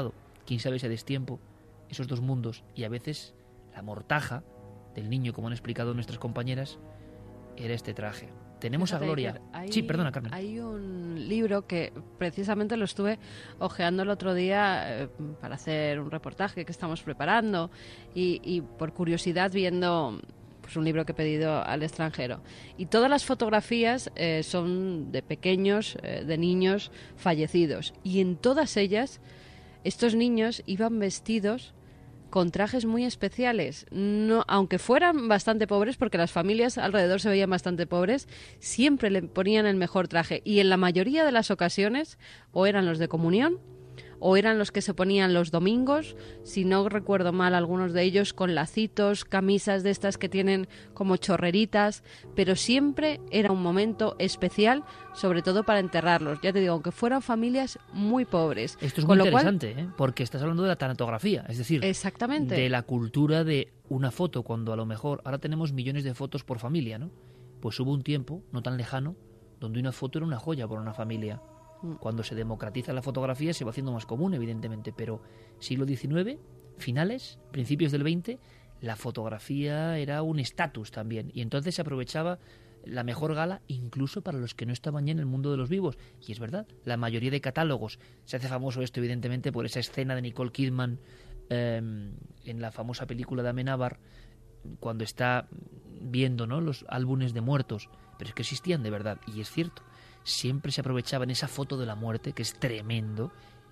quién sabe ese destiempo, esos dos mundos, y a veces la mortaja del niño, como han explicado nuestras compañeras, era este traje. Tenemos Fíjate, a Gloria. Iker, hay, sí, perdona, Carmen. Hay un libro que precisamente lo estuve ojeando el otro día eh, para hacer un reportaje que estamos preparando y, y por curiosidad viendo pues un libro que he pedido al extranjero. Y todas las fotografías eh, son de pequeños, eh, de niños fallecidos. Y en todas ellas estos niños iban vestidos con trajes muy especiales, no, aunque fueran bastante pobres, porque las familias alrededor se veían bastante pobres, siempre le ponían el mejor traje, y en la mayoría de las ocasiones o eran los de comunión o eran los que se ponían los domingos, si no recuerdo mal, algunos de ellos con lacitos, camisas de estas que tienen como chorreritas, pero siempre era un momento especial, sobre todo para enterrarlos, ya te digo, aunque fueran familias muy pobres. Esto es con muy lo cual, interesante, ¿eh? Porque estás hablando de la tanatografía, es decir, exactamente, de la cultura de una foto, cuando a lo mejor ahora tenemos millones de fotos por familia, ¿no? Pues hubo un tiempo, no tan lejano, donde una foto era una joya por una familia. Cuando se democratiza la fotografía se va haciendo más común, evidentemente, pero siglo diecinueve, finales, principios del veinte, la fotografía era un estatus también, y entonces se aprovechaba la mejor gala incluso para los que no estaban ya en el mundo de los vivos. Y es verdad, la mayoría de catálogos, se hace famoso esto evidentemente por esa escena de Nicole Kidman eh, en la famosa película de Amenábar, cuando está viendo, ¿no?, los álbumes de muertos, pero es que existían de verdad, y es cierto. Siempre se aprovechaba en esa foto de la muerte, que es tremendo,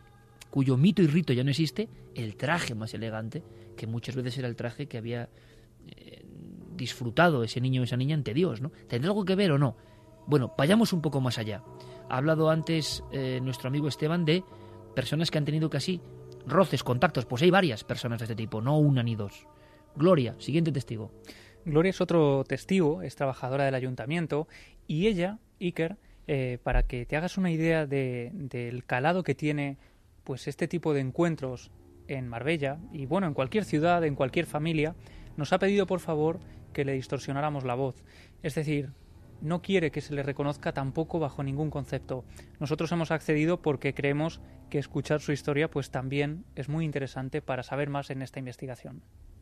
cuyo mito y rito ya no existe, el traje más elegante, que muchas veces era el traje que había eh, disfrutado ese niño o esa niña ante Dios, ¿no? ¿Tendrá algo que ver o no? Bueno, vayamos un poco más allá. Ha hablado antes eh, nuestro amigo Esteban de personas que han tenido casi roces, contactos. Pues hay varias personas de este tipo, no una ni dos. Gloria, siguiente testigo. Gloria es otro testigo, es trabajadora del ayuntamiento, y ella, Iker, Eh, para que te hagas una idea de, del calado que tiene pues este tipo de encuentros en Marbella y bueno, en cualquier ciudad, en cualquier familia, nos ha pedido por favor que le distorsionáramos la voz. Es decir, no quiere que se le reconozca tampoco bajo ningún concepto. Nosotros hemos accedido porque creemos que escuchar su historia pues también es muy interesante para saber más en esta investigación.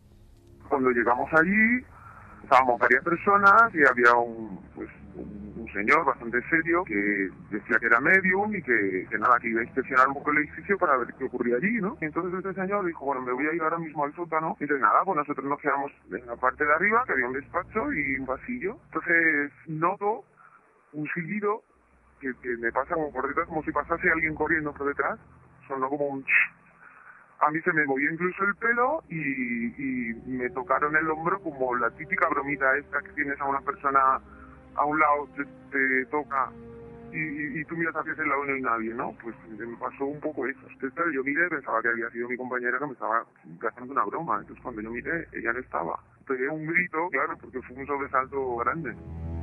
Cuando llegamos allí, estábamos varias personas y había un, pues, un, un señor bastante serio que decía que era medium y que, que nada, que iba a inspeccionar un poco el edificio para ver qué ocurría allí, ¿no? Entonces este señor dijo, bueno, me voy a ir ahora mismo al sótano. Y entonces nada, pues nosotros nos quedamos en la parte de arriba, que había un despacho y un pasillo. Entonces noto un silbido que, que me pasa como por detrás, como si pasase alguien corriendo por detrás. Sonó como un... A mí se me movió incluso el pelo y, y me tocaron el hombro como la típica bromita esta que tienes a una persona a un lado, te, te toca y, y, y tú miras hacia ese lado y no hay nadie, ¿no? Pues me pasó un poco eso. Entonces yo miré, pensaba que había sido mi compañera que me estaba haciendo una broma. Entonces cuando yo miré, ella no estaba. Pegué un grito, claro, porque fue un sobresalto grande.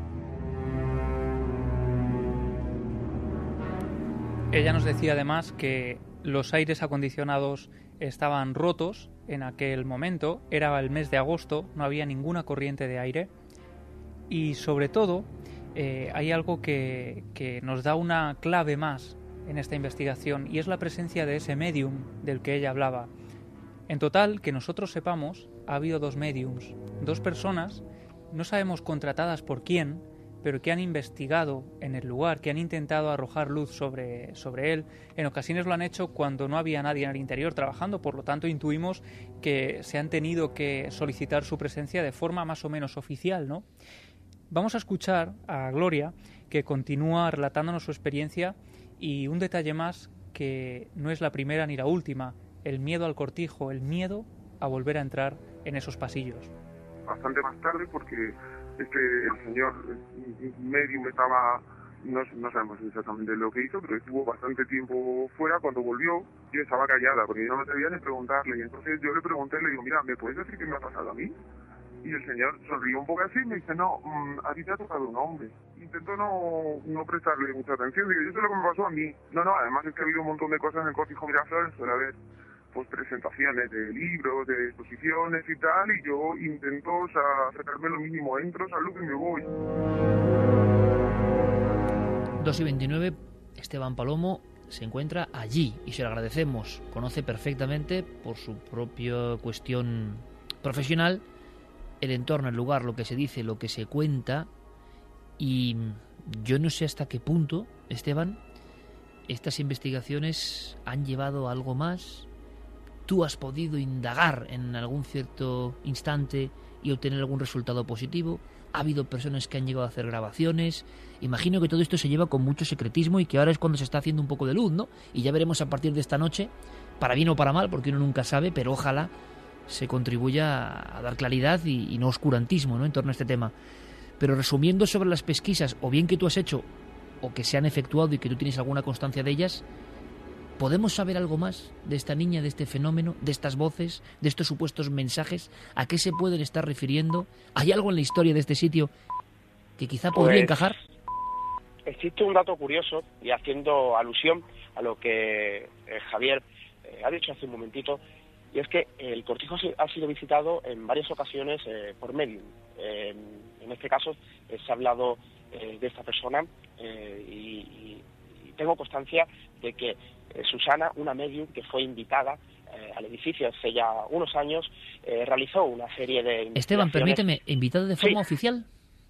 Ella nos decía además que los aires acondicionados estaban rotos en aquel momento, era el mes de agosto, no había ninguna corriente de aire y sobre todo eh, hay algo que, que nos da una clave más en esta investigación y es la presencia de ese medium del que ella hablaba. En total, que nosotros sepamos, ha habido dos mediums, dos personas, no sabemos contratadas por quién, pero que han investigado en el lugar, que han intentado arrojar luz sobre, sobre él. En ocasiones lo han hecho cuando no había nadie en el interior trabajando, por lo tanto intuimos que se han tenido que solicitar su presencia de forma más o menos oficial, ¿no? Vamos a escuchar a Gloria, que continúa relatándonos su experiencia y un detalle más, que no es la primera ni la última, el miedo al cortijo, el miedo a volver a entrar en esos pasillos. Bastante más tarde porque este el señor medium estaba, no, no sabemos exactamente lo que hizo, pero estuvo bastante tiempo fuera. Cuando volvió yo estaba callada porque yo no me atrevía ni preguntarle, y entonces yo le pregunté, le digo, mira, ¿me puedes decir qué me ha pasado a mí? Y el señor sonrió un poco así y me dice, no, a ti te ha tocado un hombre. Intento no, no prestarle mucha atención, digo, yo sé lo que me pasó a mí. No, no, además es que ha habido un montón de cosas en el Cortijo Miraflores, suele haber pues presentaciones de libros, de exposiciones y tal, y yo intento, o sea, sacarme lo mínimo, entro, salgo y me voy. dos y veintinueve, Esteban Palomo, se encuentra allí y se lo agradecemos. Conoce perfectamente, por su propia cuestión profesional, el entorno, el lugar, lo que se dice, lo que se cuenta. Y yo no sé hasta qué punto, Esteban, estas investigaciones han llevado a algo más. ¿Tú has podido indagar en algún cierto instante y obtener algún resultado positivo? Ha habido personas que han llegado a hacer grabaciones. Imagino que todo esto se lleva con mucho secretismo y que ahora es cuando se está haciendo un poco de luz, ¿no? Y ya veremos a partir de esta noche, para bien o para mal, porque uno nunca sabe, pero ojalá se contribuya a dar claridad y, y no oscurantismo, ¿no?, en torno a este tema. Pero resumiendo sobre las pesquisas, o bien que tú has hecho, o que se han efectuado y que tú tienes alguna constancia de ellas, ¿podemos saber algo más de esta niña, de este fenómeno, de estas voces, de estos supuestos mensajes? ¿A qué se pueden estar refiriendo? ¿Hay algo en la historia de este sitio que quizá podría Pues, encajar? Existe un dato curioso, y haciendo alusión a lo que eh, Javier eh, ha dicho hace un momentito, y es que el cortijo ha sido visitado en varias ocasiones eh, por medium. Eh, en este caso eh, se ha hablado eh, de esta persona eh, y, y, y tengo constancia de que eh, Susana, una medium que fue invitada eh, al edificio hace ya unos años, eh, realizó una serie de... Esteban, permíteme, ¿invitado de forma Sí. oficial?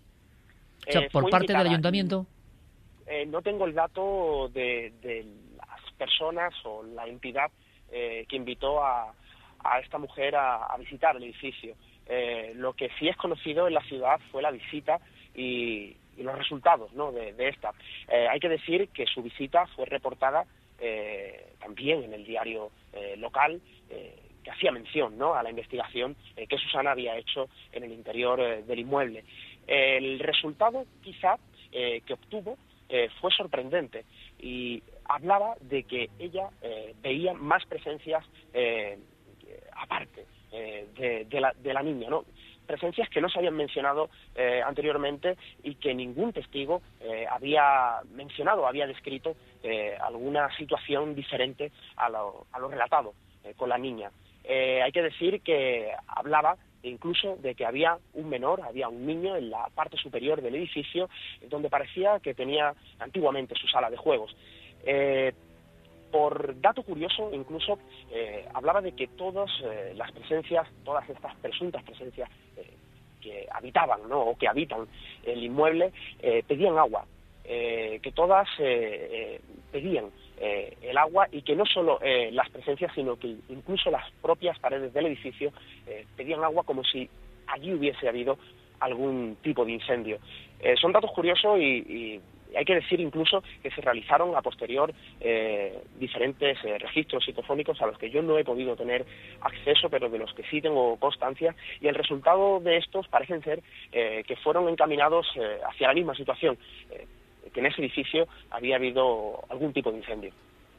O sea, Eh, por fue parte invitada. del ayuntamiento. Eh, no tengo el dato de, de las personas o la entidad eh, que invitó a, a esta mujer a, a visitar el edificio. Eh, lo que sí es conocido en la ciudad fue la visita y, y los resultados, ¿no?, de, de esta. Eh, hay que decir que su visita fue reportada eh, también en el diario eh, local, eh, que hacía mención, ¿no?, a la investigación eh, que Susana había hecho en el interior eh, del inmueble. El resultado, quizá, eh, que obtuvo eh, fue sorprendente y hablaba de que ella eh, veía más presencias eh, aparte eh, de, de, la, de la niña, ¿no? Presencias que no se habían mencionado eh, anteriormente y que ningún testigo eh, había mencionado, había descrito eh, alguna situación diferente a lo, a lo relatado eh, con la niña. Eh, hay que decir que hablaba incluso de que había un menor, había un niño en la parte superior del edificio, donde parecía que tenía antiguamente su sala de juegos. Eh, por dato curioso, incluso eh, hablaba de que todas eh, las presencias, todas estas presuntas presencias eh, que habitaban, ¿no?, o que habitan el inmueble, eh, pedían agua, eh, que todas eh, eh, pedían eh, el agua y que no solo eh, las presencias, sino que incluso las propias paredes del edificio eh, pedían agua como si allí hubiese habido algún tipo de incendio. Eh, son datos curiosos y, y hay que decir incluso que se realizaron a posterior eh, diferentes eh, registros psicofónicos a los que yo no he podido tener acceso, pero de los que sí tengo constancia, y el resultado de estos parecen ser eh, que fueron encaminados eh, hacia la misma situación, eh, que en ese edificio había habido algún tipo de incendio.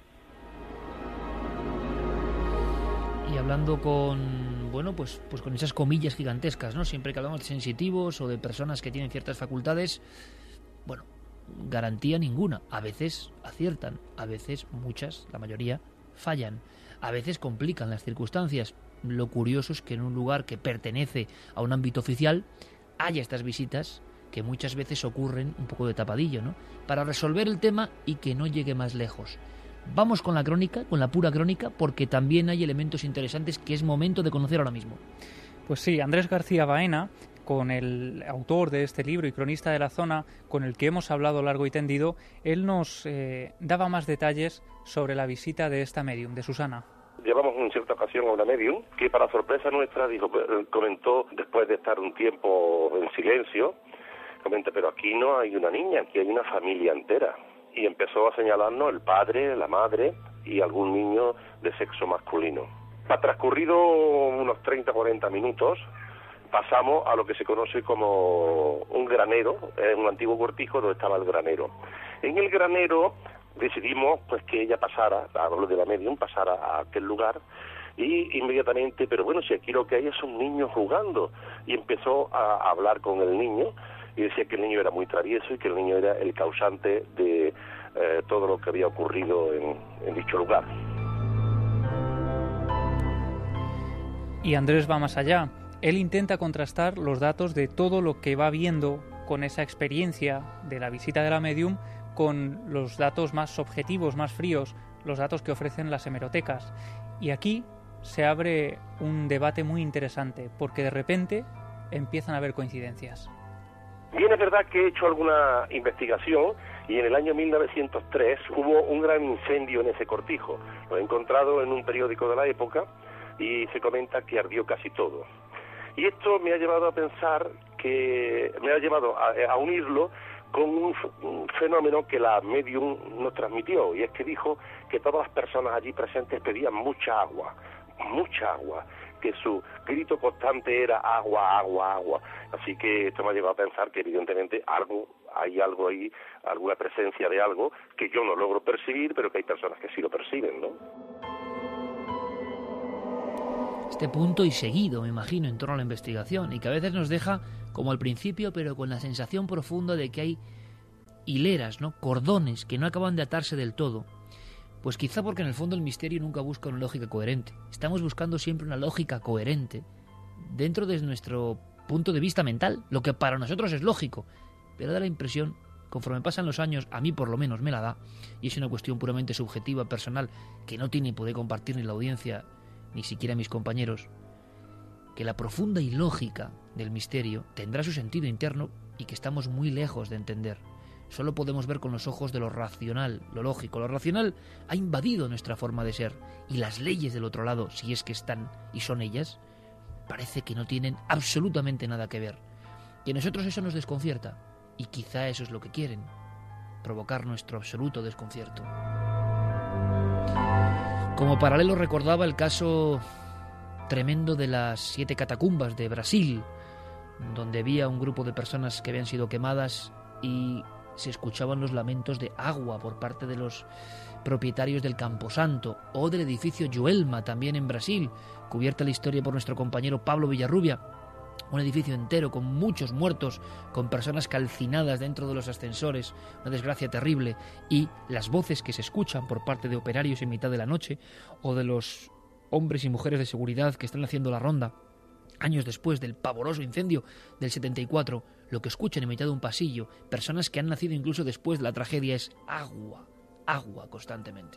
Y hablando con, bueno, pues, pues con esas comillas gigantescas, ¿no? Siempre que hablamos de sensitivos o de personas que tienen ciertas facultades, bueno, garantía ninguna. A veces aciertan, a veces, muchas, la mayoría, fallan. A veces complican las circunstancias. Lo curioso es que en un lugar que pertenece a un ámbito oficial haya estas visitas que muchas veces ocurren un poco de tapadillo, ¿no?, para resolver el tema y que no llegue más lejos. Vamos con la crónica, con la pura crónica, porque también hay elementos interesantes que es momento de conocer ahora mismo. Pues sí, Andrés García Baena, con el autor de este libro y cronista de la zona, con el que hemos hablado largo y tendido, él nos eh, daba más detalles sobre la visita de esta medium, de Susana. Llevamos en cierta ocasión a una medium que, para sorpresa nuestra, dijo, comentó, después de estar un tiempo en silencio, comenta, pero aquí no hay una niña, aquí hay una familia entera. Y empezó a señalarnos el padre, la madre y algún niño de sexo masculino. Ha transcurrido unos treinta a cuarenta minutos, pasamos a lo que se conoce como un granero, es un antiguo cortijo donde estaba el granero. En el granero decidimos pues que ella pasara, hablo de la medium, pasara a aquel lugar, y inmediatamente, pero bueno, si aquí lo que hay es un niño jugando, y empezó a hablar con el niño, y decía que el niño era muy travieso y que el niño era el causante de eh, todo lo que había ocurrido en, en dicho lugar. Y Andrés va más allá. Él intenta contrastar los datos de todo lo que va viendo con esa experiencia de la visita de la medium con los datos más objetivos, más fríos, los datos que ofrecen las hemerotecas. Y aquí se abre un debate muy interesante, porque de repente empiezan a haber coincidencias. Bien, es verdad que he hecho alguna investigación y en el año mil novecientos tres hubo un gran incendio en ese cortijo. Lo he encontrado en un periódico de la época y se comenta que ardió casi todo. Y esto me ha llevado a pensar que, me ha llevado a, a unirlo con un, un fenómeno que la medium nos transmitió, y es que dijo que todas las personas allí presentes pedían mucha agua, mucha agua, que su grito constante era agua, agua, agua. Así que esto me ha llevado a pensar que evidentemente algo, hay algo ahí, alguna presencia de algo que yo no logro percibir, pero que hay personas que sí lo perciben, ¿no? Este punto y seguido, me imagino, en torno a la investigación, y que a veces nos deja como al principio, pero con la sensación profunda de que hay hileras, ¿no? Cordones que no acaban de atarse del todo. Pues quizá porque en el fondo el misterio nunca busca una lógica coherente. Estamos buscando siempre una lógica coherente dentro de nuestro punto de vista mental, lo que para nosotros es lógico, pero da la impresión, conforme pasan los años, a mí por lo menos me la da, y es una cuestión puramente subjetiva, personal, que no tiene poder compartir ni la audiencia, ni siquiera mis compañeros, que la profunda ilógica del misterio tendrá su sentido interno y que estamos muy lejos de entender. Solo podemos ver con los ojos de lo racional, lo lógico. Lo racional ha invadido nuestra forma de ser, y las leyes del otro lado, si es que están y son ellas, parece que no tienen absolutamente nada que ver. Y a nosotros eso nos desconcierta, y quizá eso es lo que quieren, provocar nuestro absoluto desconcierto. Como paralelo recordaba el caso tremendo de las siete catacumbas de Brasil, donde había un grupo de personas que habían sido quemadas y se escuchaban los lamentos de agua por parte de los propietarios del Camposanto, o del edificio Joelma, también en Brasil, cubierta la historia por nuestro compañero Pablo Villarrubia, un edificio entero con muchos muertos, con personas calcinadas dentro de los ascensores, una desgracia terrible, y las voces que se escuchan por parte de operarios en mitad de la noche, o de los hombres y mujeres de seguridad que están haciendo la ronda años después del pavoroso incendio del setenta y cuatro, lo que escuchan en mitad de un pasillo, personas que han nacido incluso después de la tragedia, es agua, agua constantemente.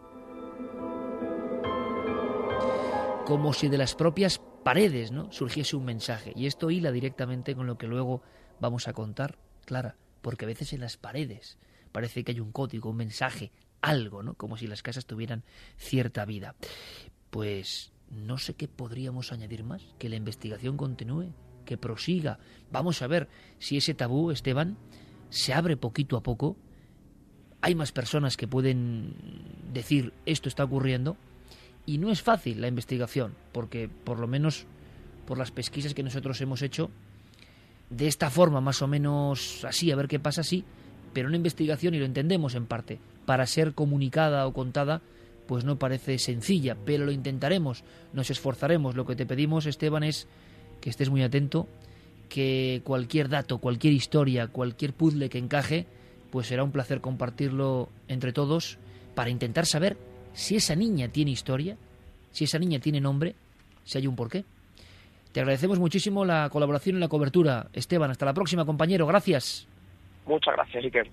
Como si de las propias paredes, ¿no?, surgiese un mensaje. Y esto hila directamente con lo que luego vamos a contar, Clara, porque a veces en las paredes parece que hay un código, un mensaje, algo, ¿no?, como si las casas tuvieran cierta vida. Pues no sé qué podríamos añadir más, que la investigación continúe, que prosiga. Vamos a ver si ese tabú, Esteban, se abre poquito a poco. Hay más personas que pueden decir esto está ocurriendo, y no es fácil la investigación, porque por lo menos por las pesquisas que nosotros hemos hecho, de esta forma más o menos así, a ver qué pasa, sí, pero una investigación, y lo entendemos en parte, para ser comunicada o contada, pues no parece sencilla, pero lo intentaremos, nos esforzaremos. Lo que te pedimos, Esteban, es que estés muy atento, que cualquier dato, cualquier historia, cualquier puzzle que encaje, pues será un placer compartirlo entre todos para intentar saber si esa niña tiene historia, si esa niña tiene nombre, si hay un porqué. Te agradecemos muchísimo la colaboración y la cobertura, Esteban. Hasta la próxima, compañero. Gracias. Muchas gracias, Iker.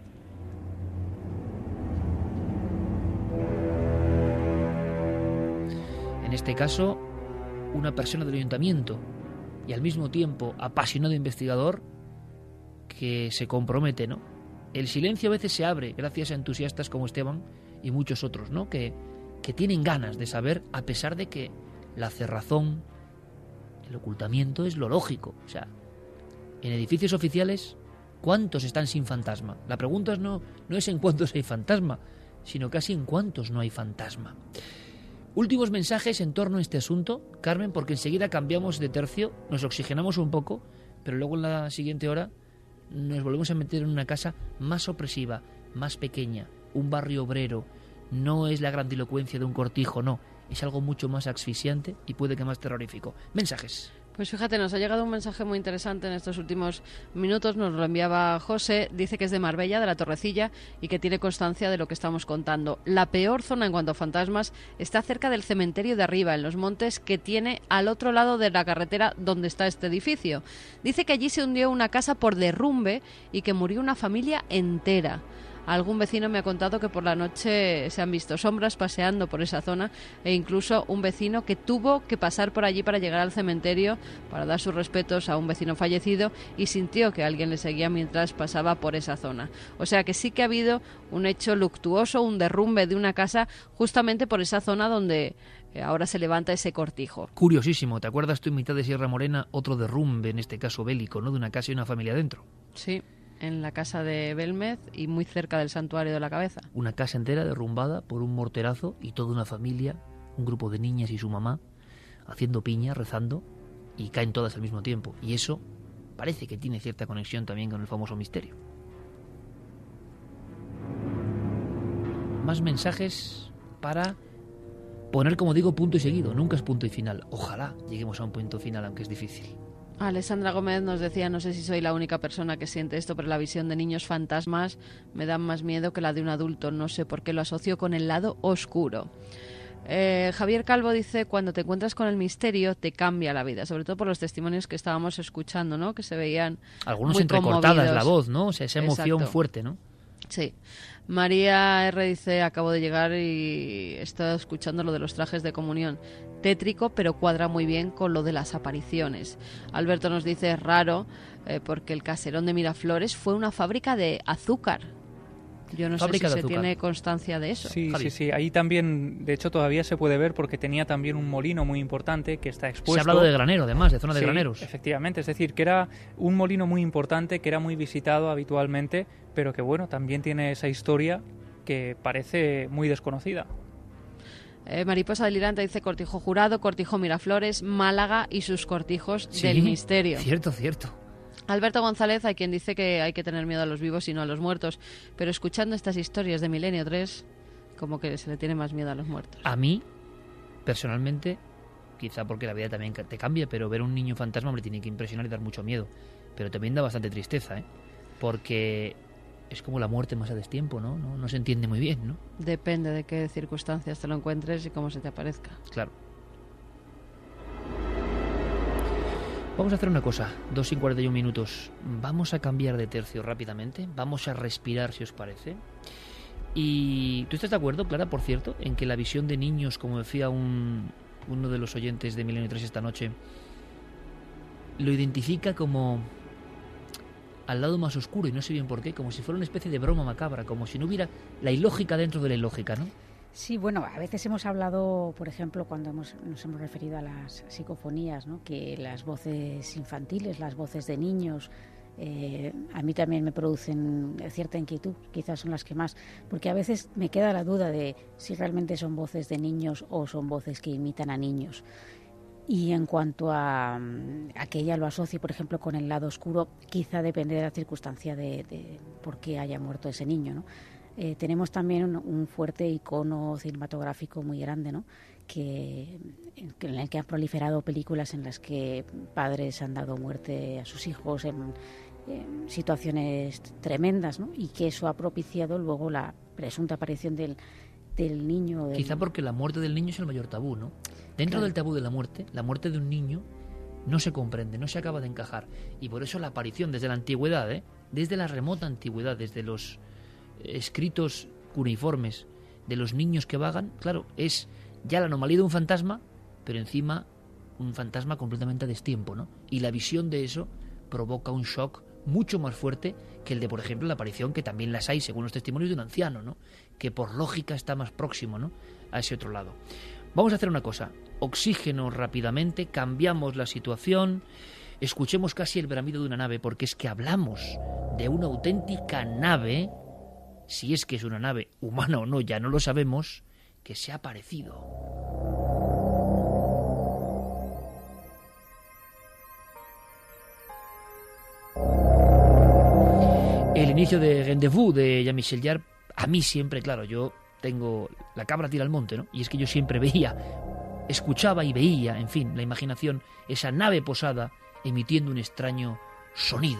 En este caso, una persona del ayuntamiento y al mismo tiempo apasionado investigador que se compromete, ¿no? El silencio a veces se abre gracias a entusiastas como Esteban y muchos otros, ¿no?, que, que tienen ganas de saber, a pesar de que la cerrazón, el ocultamiento es lo lógico. O sea, en edificios oficiales, ¿cuántos están sin fantasma? La pregunta no, no es en cuántos hay fantasma, sino casi en cuántos no hay fantasma. Últimos mensajes en torno a este asunto, Carmen, porque enseguida cambiamos de tercio, nos oxigenamos un poco, pero luego en la siguiente hora nos volvemos a meter en una casa más opresiva, más pequeña, un barrio obrero. No es la grandilocuencia de un cortijo, no, es algo mucho más asfixiante y puede que más terrorífico. Mensajes. Pues fíjate, nos ha llegado un mensaje muy interesante en estos últimos minutos, nos lo enviaba José, dice que es de Marbella, de la Torrecilla, y que tiene constancia de lo que estamos contando. La peor zona en cuanto a fantasmas está cerca del cementerio de arriba, en los montes que tiene al otro lado de la carretera donde está este edificio. Dice que allí se hundió una casa por derrumbe y que murió una familia entera. Algún vecino me ha contado que por la noche se han visto sombras paseando por esa zona e incluso un vecino que tuvo que pasar por allí para llegar al cementerio para dar sus respetos a un vecino fallecido y sintió que alguien le seguía mientras pasaba por esa zona. O sea que sí que ha habido un hecho luctuoso, un derrumbe de una casa justamente por esa zona donde ahora se levanta ese cortijo. Curiosísimo, ¿te acuerdas tú en mitad de Sierra Morena otro derrumbe, en este caso bélico, ¿no? De una casa y una familia dentro. Sí, en la casa de Belmez y muy cerca del Santuario de la Cabeza. Una casa entera derrumbada por un morterazo y toda una familia, un grupo de niñas y su mamá, haciendo piña, rezando, y caen todas al mismo tiempo. Y eso parece que tiene cierta conexión también con el famoso misterio. Más mensajes para poner, como digo, punto y seguido. Nunca es punto y final. Ojalá lleguemos a un punto final, aunque es difícil. Alessandra Gómez nos decía, no sé si soy la única persona que siente esto, pero la visión de niños fantasmas me da más miedo que la de un adulto. No sé por qué lo asocio con el lado oscuro. Eh, Javier Calvo dice, cuando te encuentras con el misterio te cambia la vida, sobre todo por los testimonios que estábamos escuchando, ¿no? Que se veían algunos muy entrecortadas conmovidos. La voz, ¿no? O sea, esa emoción Exacto. fuerte, ¿no? Sí. María R. dice, acabo de llegar y he estado escuchando lo de los trajes de comunión. Tétrico, pero cuadra muy bien con lo de las apariciones. Alberto nos dice, es raro, eh, porque el caserón de Miraflores fue una fábrica de azúcar. Yo no Fábrica sé de si se azúcar. tiene constancia de eso. Sí, Javi. sí, sí. Ahí también, de hecho, todavía se puede ver porque tenía también un molino muy importante que está expuesto. Se ha hablado de granero, además, de zona de Sí, graneros. efectivamente. Es decir, que era un molino muy importante, que era muy visitado habitualmente, pero que, bueno, también tiene esa historia que parece muy desconocida. Eh, Mariposa Delirante dice Cortijo Jurado, Cortijo Miraflores, Málaga y sus cortijos Sí, del misterio. Cierto, cierto. Alberto González, hay quien dice que hay que tener miedo a los vivos y no a los muertos, pero escuchando estas historias de Milenio tres, como que se le tiene más miedo a los muertos. A mí, personalmente, quizá porque la vida también te cambia, pero ver un niño fantasma me tiene que impresionar y dar mucho miedo. Pero también da bastante tristeza, ¿eh? Porque es como la muerte más a destiempo, ¿no? No, no se entiende muy bien, ¿no? Depende de qué circunstancias te lo encuentres y cómo se te aparezca. Claro. Vamos a hacer una cosa, dos y cuarenta y un minutos. Vamos a cambiar de tercio rápidamente. Vamos a respirar, si os parece. Y ¿tú estás de acuerdo, Clara, por cierto, en que la visión de niños, como decía un, uno de los oyentes de Milenio tres esta noche, lo identifica como al lado más oscuro, y no sé bien por qué, como si fuera una especie de broma macabra, como si no hubiera la ilógica dentro de la ilógica, ¿no? Sí, bueno, a veces hemos hablado, por ejemplo, cuando hemos, nos hemos referido a las psicofonías, ¿no? Que las voces infantiles, las voces de niños, eh, a mí también me producen cierta inquietud, quizás son las que más, porque a veces me queda la duda de si realmente son voces de niños o son voces que imitan a niños. Y en cuanto a, a que ella lo asocie, por ejemplo, con el lado oscuro, quizá depende de la circunstancia de, de por qué haya muerto ese niño, ¿no? Eh, tenemos también un, un fuerte icono cinematográfico muy grande, ¿no? que, en el que han proliferado películas en las que padres han dado muerte a sus hijos en, en situaciones tremendas, ¿no? Y que eso ha propiciado luego la presunta aparición del, del niño. Del... Quizá porque la muerte del niño es el mayor tabú, ¿no? Dentro Claro. del tabú de la muerte, la muerte de un niño no se comprende, no se acaba de encajar. Y por eso la aparición desde la antigüedad, ¿eh? Desde la remota antigüedad, desde los escritos cuneiformes de los niños que vagan, claro, es ya la anomalía de un fantasma, pero encima un fantasma completamente a destiempo, ¿no? Y la visión de eso provoca un shock mucho más fuerte que el de, por ejemplo, la aparición, que también las hay, según los testimonios, de un anciano, ¿no? Que por lógica está más próximo, ¿no? A ese otro lado. Vamos a hacer una cosa, oxígeno rápidamente, cambiamos la situación, escuchemos casi el bramido de una nave, porque es que hablamos de una auténtica nave, si es que es una nave humana o no, ya no lo sabemos, que se ha aparecido. El inicio de Rendezvous de Jean-Michel Jarre, a mí siempre, claro, yo tengo la cabra tira al monte, ¿no? Y es que yo siempre veía, escuchaba y veía, en fin, la imaginación, esa nave posada emitiendo un extraño sonido.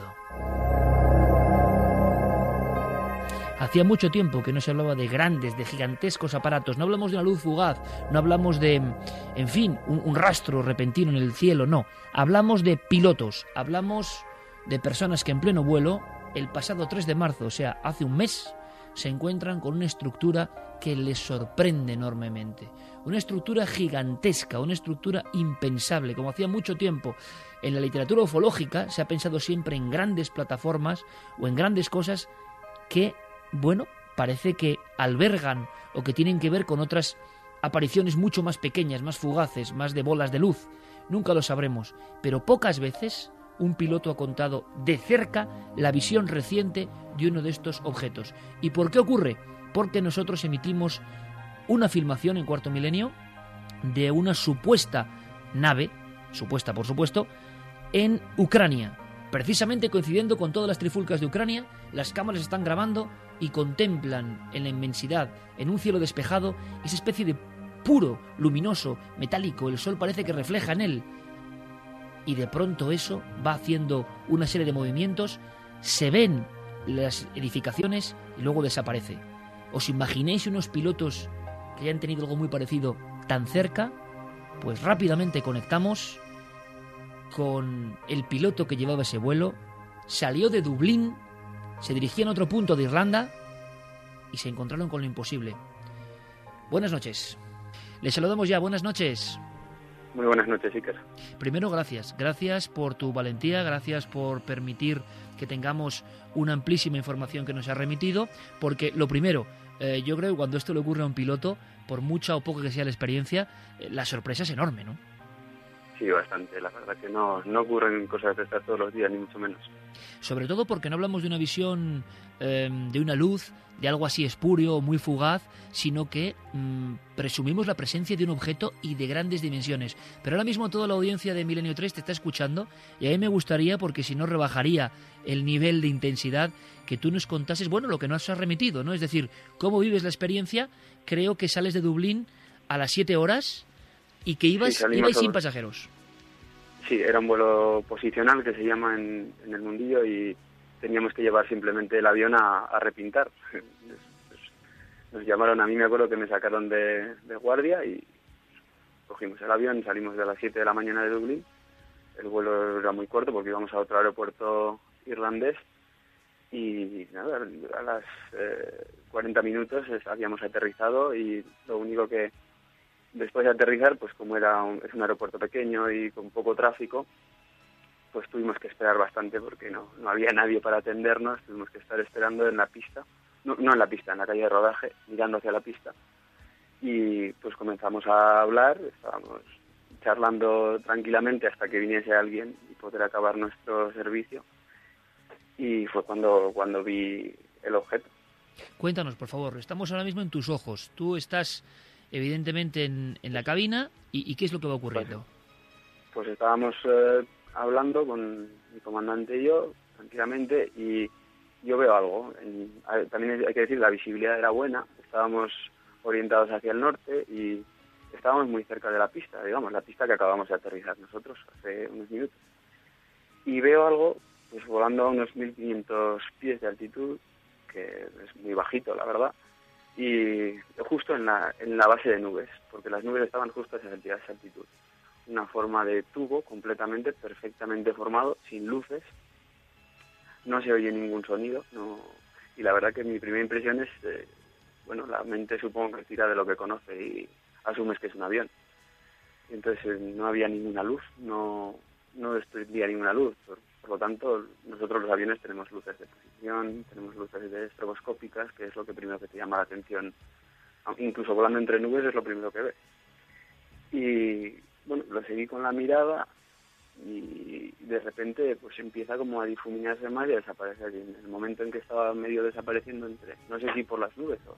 Hacía mucho tiempo que no se hablaba de grandes, de gigantescos aparatos. No hablamos de una luz fugaz, no hablamos de, en fin, un, un rastro repentino en el cielo, no. Hablamos de pilotos, hablamos de personas que en pleno vuelo, el pasado tres de marzo, o sea, hace un mes, se encuentran con una estructura que les sorprende enormemente. Una estructura gigantesca, una estructura impensable. Como hacía mucho tiempo en la literatura ufológica se ha pensado siempre en grandes plataformas o en grandes cosas que, bueno, parece que albergan o que tienen que ver con otras apariciones mucho más pequeñas, más fugaces, más de bolas de luz. Nunca lo sabremos, pero pocas veces un piloto ha contado de cerca la visión reciente de uno de estos objetos. ¿Y por qué ocurre? Porque nosotros emitimos una filmación en Cuarto Milenio de una supuesta nave, supuesta por supuesto, en Ucrania. Precisamente coincidiendo con todas las trifulcas de Ucrania, las cámaras están grabando y contemplan en la inmensidad, en un cielo despejado, esa especie de puro, luminoso, metálico. El sol parece que refleja en él. Y de pronto eso va haciendo una serie de movimientos, se ven las edificaciones y luego desaparece. ¿Os imagináis unos pilotos que hayan tenido algo muy parecido tan cerca? Pues rápidamente conectamos con el piloto que llevaba ese vuelo, salió de Dublín, se dirigía a otro punto de Irlanda y se encontraron con lo imposible. Buenas noches. Les saludamos ya, buenas noches. Muy buenas noches, Iker. Primero, gracias. Gracias por tu valentía, gracias por permitir que tengamos una amplísima información que nos ha remitido, porque lo primero, eh, yo creo que cuando esto le ocurre a un piloto, por mucha o poca que sea la experiencia, eh, la sorpresa es enorme, ¿no? Sí, bastante. La verdad que no, no ocurren cosas de estas todos los días, ni mucho menos. Sobre todo porque no hablamos de una visión eh, de una luz, de algo así espurio o muy fugaz, sino que mmm, presumimos la presencia de un objeto y de grandes dimensiones. Pero ahora mismo toda la audiencia de Milenio tres te está escuchando y a mí me gustaría, porque si no rebajaría el nivel de intensidad, que tú nos contases, bueno, lo que nos has remitido, ¿no? Es decir, cómo vives la experiencia. Creo que sales de Dublín a las siete horas y que ibas, sí, ibais sin pasajeros. Sí, era un vuelo posicional que se llama en, en el mundillo y teníamos que llevar simplemente el avión a, a repintar. Nos llamaron, a mí me acuerdo que me sacaron de, de guardia y cogimos el avión, salimos de las siete de la mañana de Dublín. El vuelo era muy corto porque íbamos a otro aeropuerto irlandés y nada, a las eh, cuarenta minutos habíamos aterrizado y lo único que después de aterrizar, pues como era un, es un aeropuerto pequeño y con poco tráfico, pues tuvimos que esperar bastante porque no, no había nadie para atendernos, tuvimos que estar esperando en la pista, no, no en la pista, en la calle de rodaje, mirando hacia la pista. Y pues comenzamos a hablar, estábamos charlando tranquilamente hasta que viniese alguien y poder acabar nuestro servicio. Y fue cuando, cuando vi el objeto. Cuéntanos, por favor, estamos ahora mismo en tus ojos. Tú estás evidentemente en, en la cabina y, y ¿qué es lo que va ocurriendo? Pues, pues estábamos eh, hablando con mi comandante y yo tranquilamente y yo veo algo. En, también hay que decir, la visibilidad era buena, estábamos orientados hacia el norte y estábamos muy cerca de la pista, digamos, la pista que acabamos de aterrizar nosotros hace unos minutos. Y veo algo pues volando a unos mil quinientos pies de altitud, que es muy bajito, la verdad, y justo en la, en la base de nubes, porque las nubes estaban justo a esa altitud. Una forma de tubo completamente, perfectamente formado, sin luces, no se oye ningún sonido, no, y la verdad que mi primera impresión es, eh, bueno, la mente supongo que tira de lo que conoce y asumes que es un avión. Y entonces eh, no había ninguna luz, no, no destruiría ninguna luz, por, por lo tanto nosotros los aviones tenemos luces de posición, tenemos luces de estroboscópicas, que es lo que primero que te llama la atención, incluso volando entre nubes es lo primero que ves. Y bueno, lo seguí con la mirada y de repente pues empieza como a difuminarse más y a desaparecer. Y en el momento en que estaba medio desapareciendo entre, no sé si por las nubes o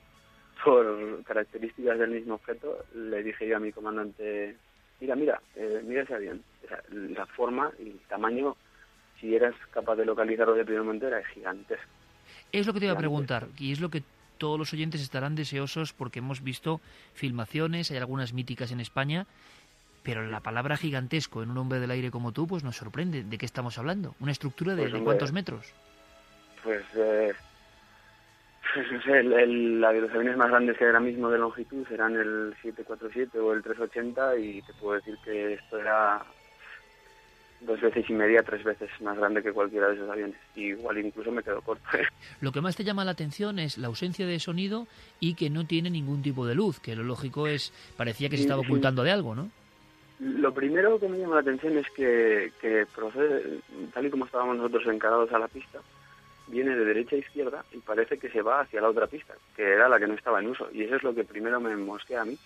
por características del mismo objeto, le dije yo a mi comandante, mira, mira, eh, mira ese avión. O sea, la forma y el tamaño, si eras capaz de localizarlo de primer momento, era gigantesco. Es lo que te iba a preguntar, y es lo que todos los oyentes estarán deseosos porque hemos visto filmaciones, hay algunas míticas en España, pero la palabra gigantesco en un hombre del aire como tú, pues nos sorprende. ¿De qué estamos hablando? ¿Una estructura de, pues, ¿de cuántos metros? Pues, eh, pues no sé, el, el, la de los aviones más grandes que ahora mismo de longitud serán el siete cuarenta y siete o el trescientos ochenta y te puedo decir que esto era, dos veces y media, tres veces más grande que cualquiera de esos aviones. Y igual incluso me quedo corto. Lo que más te llama la atención es la ausencia de sonido y que no tiene ningún tipo de luz, que lo lógico es, parecía que se Sí, estaba sí. ocultando de algo, ¿no? Lo primero que me llama la atención es que, que procede, tal y como estábamos nosotros encarados a la pista, viene de derecha a izquierda y parece que se va hacia la otra pista, que era la que no estaba en uso. Y eso es lo que primero me mosquea a mí,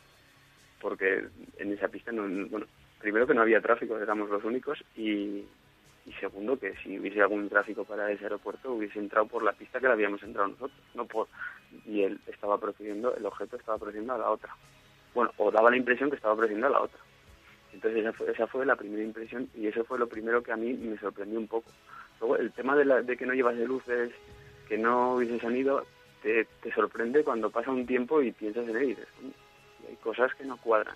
porque en esa pista, no, bueno, primero que no había tráfico, éramos los únicos, y, y segundo que si hubiese algún tráfico para ese aeropuerto hubiese entrado por la pista que la habíamos entrado nosotros, no por y él estaba procediendo, el objeto estaba procediendo a la otra. Bueno, o daba la impresión que estaba procediendo a la otra. Entonces esa fue, esa fue la primera impresión y eso fue lo primero que a mí me sorprendió un poco. Luego el tema de, la, de que no llevase luces, que no hubiese sonido, te, te sorprende cuando pasa un tiempo y piensas en él y dices, hay cosas que no cuadran.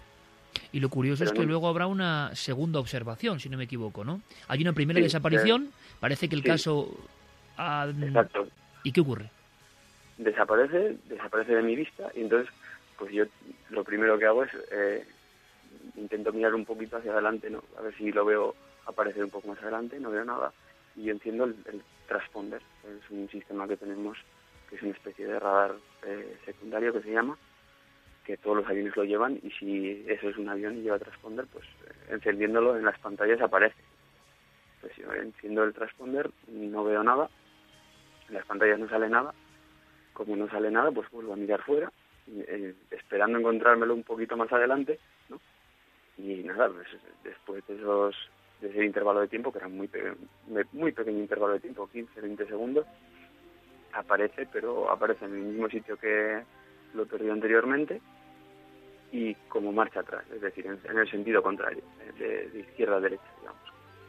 Y lo curioso Pero es que no- luego habrá una segunda observación, si no me equivoco, ¿no? Hay una primera Sí, desaparición, eh, parece que el sí. caso... ha- Exacto. ¿Y qué ocurre? Desaparece, desaparece de mi vista y entonces pues yo lo primero que hago es eh, intento mirar un poquito hacia adelante, ¿no? A ver si lo veo aparecer un poco más adelante, no veo nada y yo enciendo el, el transponder, es un sistema que tenemos que es una especie de radar eh, secundario que se llama, que todos los aviones lo llevan y si eso es un avión y lleva transponder, pues eh, encendiéndolo en las pantallas aparece. Pues yo enciendo el transponder, no veo nada, en las pantallas no sale nada, como no sale nada, pues vuelvo a mirar fuera, eh, esperando encontrármelo un poquito más adelante, ¿no? Y nada, pues después de esos de ese intervalo de tiempo, que era muy pe- muy pequeño intervalo de tiempo, quince, veinte segundos, aparece, pero aparece en el mismo sitio que lo perdió anteriormente y como marcha atrás, es decir, en, en el sentido contrario, de, de izquierda a derecha, digamos.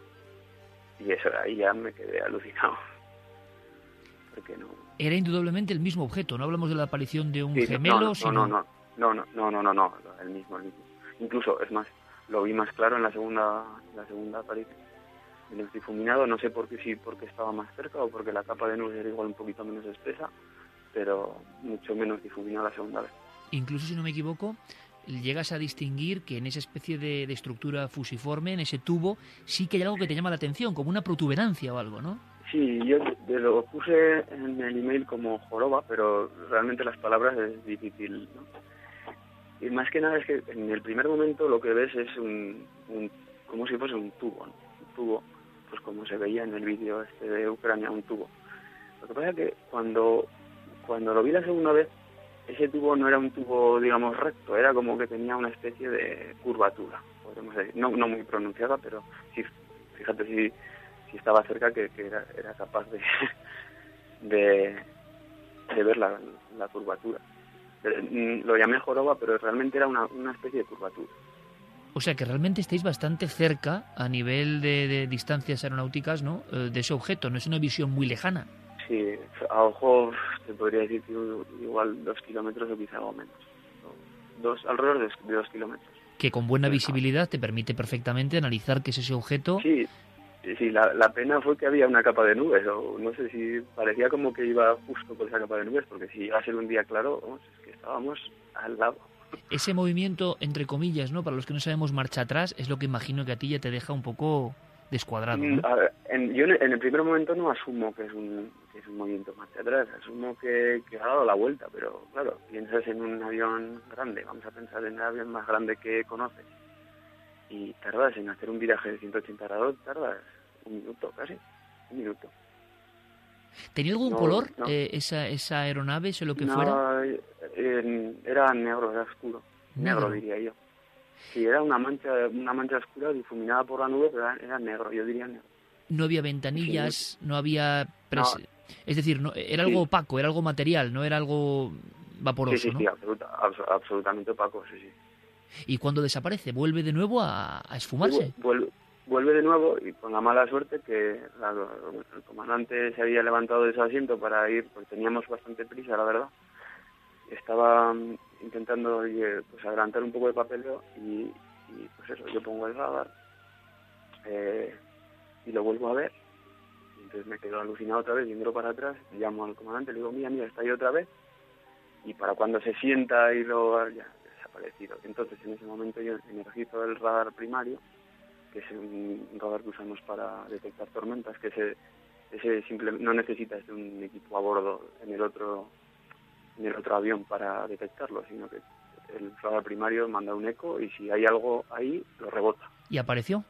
Y eso, ahí ya me quedé alucinado. Porque no... Era indudablemente el mismo objeto, no hablamos de la aparición de un Sí, gemelo, no, no, sino... no, no, no, no, no, no, no, no, el mismo, el mismo. Incluso, es más, lo vi más claro en la segunda, la segunda aparición. Menos difuminado, no sé por qué, si porque estaba más cerca o porque la capa de nubes era igual un poquito menos espesa, pero mucho menos difuminado la segunda vez. Incluso, si no me equivoco, llegas a distinguir que en esa especie de, de estructura fusiforme, en ese tubo, sí que hay algo que te llama la atención, como una protuberancia o algo, ¿no? Sí, yo te lo puse en el email como joroba, pero realmente las palabras es difícil, ¿no? Y más que nada es que en el primer momento lo que ves es un, un como si fuese un tubo, ¿no? Un tubo, pues como se veía en el vídeo este de Ucrania, un tubo. Lo que pasa es que cuando, cuando lo vi la segunda vez, ese tubo no era un tubo, digamos, recto, era como que tenía una especie de curvatura, podemos decir. No, no muy pronunciada, pero sí, fíjate si, si estaba cerca que, que era, era capaz de, de, de ver la, la curvatura. Lo llamé joroba, pero realmente era una, una especie de curvatura. O sea que realmente estáis bastante cerca a nivel de, de distancias aeronáuticas, ¿no? Eh, de ese objeto, no es una visión muy lejana. Sí, a ojo te podría decir que igual dos kilómetros o quizá algo menos. Dos, alrededor de, de dos kilómetros. Que con buena visibilidad te permite perfectamente analizar qué es ese objeto. Sí, sí, la, la pena fue que había una capa de nubes, o no sé si parecía como que iba justo por esa capa de nubes, porque si iba a ser un día claro, vamos, es que estábamos al lado. Ese movimiento, entre comillas, ¿no? Para los que no sabemos marcha atrás, es lo que imagino que a ti ya te deja un poco descuadrado, ¿no? A ver, en, yo en el primer momento no asumo que es un, que es un movimiento marcha atrás, asumo que, que ha dado la vuelta, pero claro, piensas en un avión grande, vamos a pensar en el avión más grande que conoces, y tardas en hacer un viraje de ciento ochenta grados, tardas un minuto casi, un minuto. ¿Tenía algún No, color no. eh, esa, esa aeronave, o lo que no, fuera? eh, era negro, era oscuro, negro, Negro. diría yo. Sí, era una mancha, una mancha oscura difuminada por la nube, pero era, era negro, yo diría negro. No había ventanillas, no había... pres- No. Es decir, no, era algo Sí. opaco, era algo material, no era algo vaporoso, Sí, sí, ¿no? sí, absoluta, abso- absolutamente opaco, sí, sí. Y cuando desaparece, vuelve de nuevo a, a esfumarse. Vuelve, vuelve de nuevo y con la mala suerte que la- el comandante se había levantado de su asiento para ir, pues teníamos bastante prisa, la verdad. Estaba mm, intentando oye, pues adelantar un poco de papeleo y, y pues eso, yo pongo el radar eh, y lo vuelvo a ver. Y entonces me quedo alucinado otra vez, yéndolo para atrás, llamo al comandante, le digo, mira, mira, está ahí otra vez. Y para cuando se sienta y lo ya desaparecido. Entonces en ese momento yo energizo el radar primario que es un radar que usamos para detectar tormentas, que ese, ese simple, no necesitas de un equipo a bordo en el otro en el otro avión para detectarlo, sino que el radar primario manda un eco y si hay algo ahí, lo rebota. ¿Y apareció?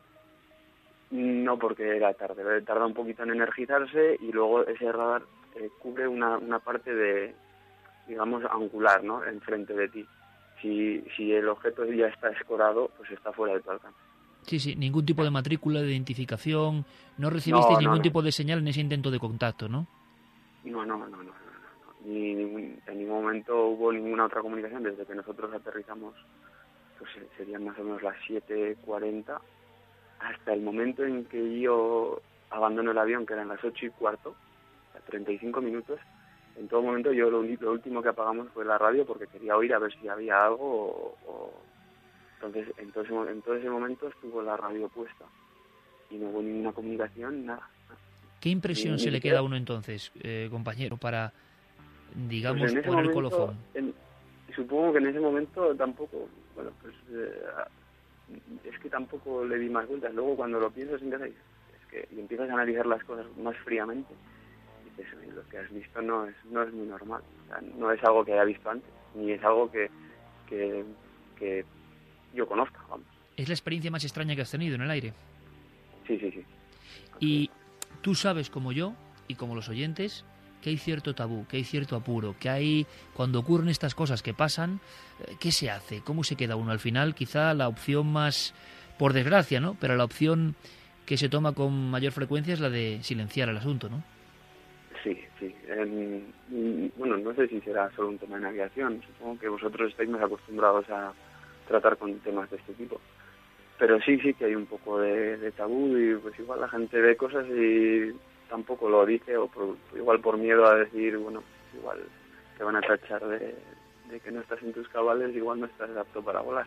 No, porque era tarde, tarda un poquito en energizarse y luego ese radar eh, cubre una, una parte de, digamos, angular, ¿no?, enfrente de ti. Si, si el objeto ya está escorado, pues está fuera de tu alcance. Sí, sí, ningún tipo de matrícula, de identificación, no recibisteis no, ningún no, tipo de señal en ese intento de contacto, ¿no? No, no, no, no, no, no. Ni ningún, en ningún momento hubo ninguna otra comunicación desde que nosotros aterrizamos, pues serían más o menos las siete cuarenta, hasta el momento en que yo abandono el avión, que eran las ocho y cuarto, a treinta y cinco minutos. En todo momento yo lo, lo último que apagamos fue la radio porque quería oír a ver si había algo o... o... Entonces, en todo, ese, en todo ese momento estuvo la radio puesta y no hubo ninguna comunicación, nada. ¿Qué impresión Ni, se ni le siquiera... queda a uno entonces, eh, compañero, para, digamos, pues poner momento, el colofón? En, supongo que en ese momento tampoco, bueno, pues eh, es que tampoco le di más vueltas. Luego cuando lo piensas en casa, es que y empiezas a analizar las cosas más fríamente, dices, lo que has visto no es no es muy normal. O sea, no es algo que haya visto antes, ni es algo que, que, que yo conozca, vamos. ¿Es la experiencia más extraña que has tenido en el aire? Sí, sí, sí. Y tú sabes, como yo, y como los oyentes, que hay cierto tabú, que hay cierto apuro, que hay, cuando ocurren estas cosas que pasan, ¿qué se hace? ¿Cómo se queda uno? Al final, quizá la opción más, por desgracia, ¿no?, pero la opción que se toma con mayor frecuencia es la de silenciar el asunto, ¿no? Sí, sí. Eh, bueno, no sé si será solo un tema de navegación. Supongo que vosotros estáis más acostumbrados a tratar con temas de este tipo. Pero sí, sí que hay un poco de, de tabú y pues igual la gente ve cosas y tampoco lo dice o por, igual por miedo a decir, bueno, igual te van a tachar de, de que no estás en tus cabales, igual no estás apto para volar.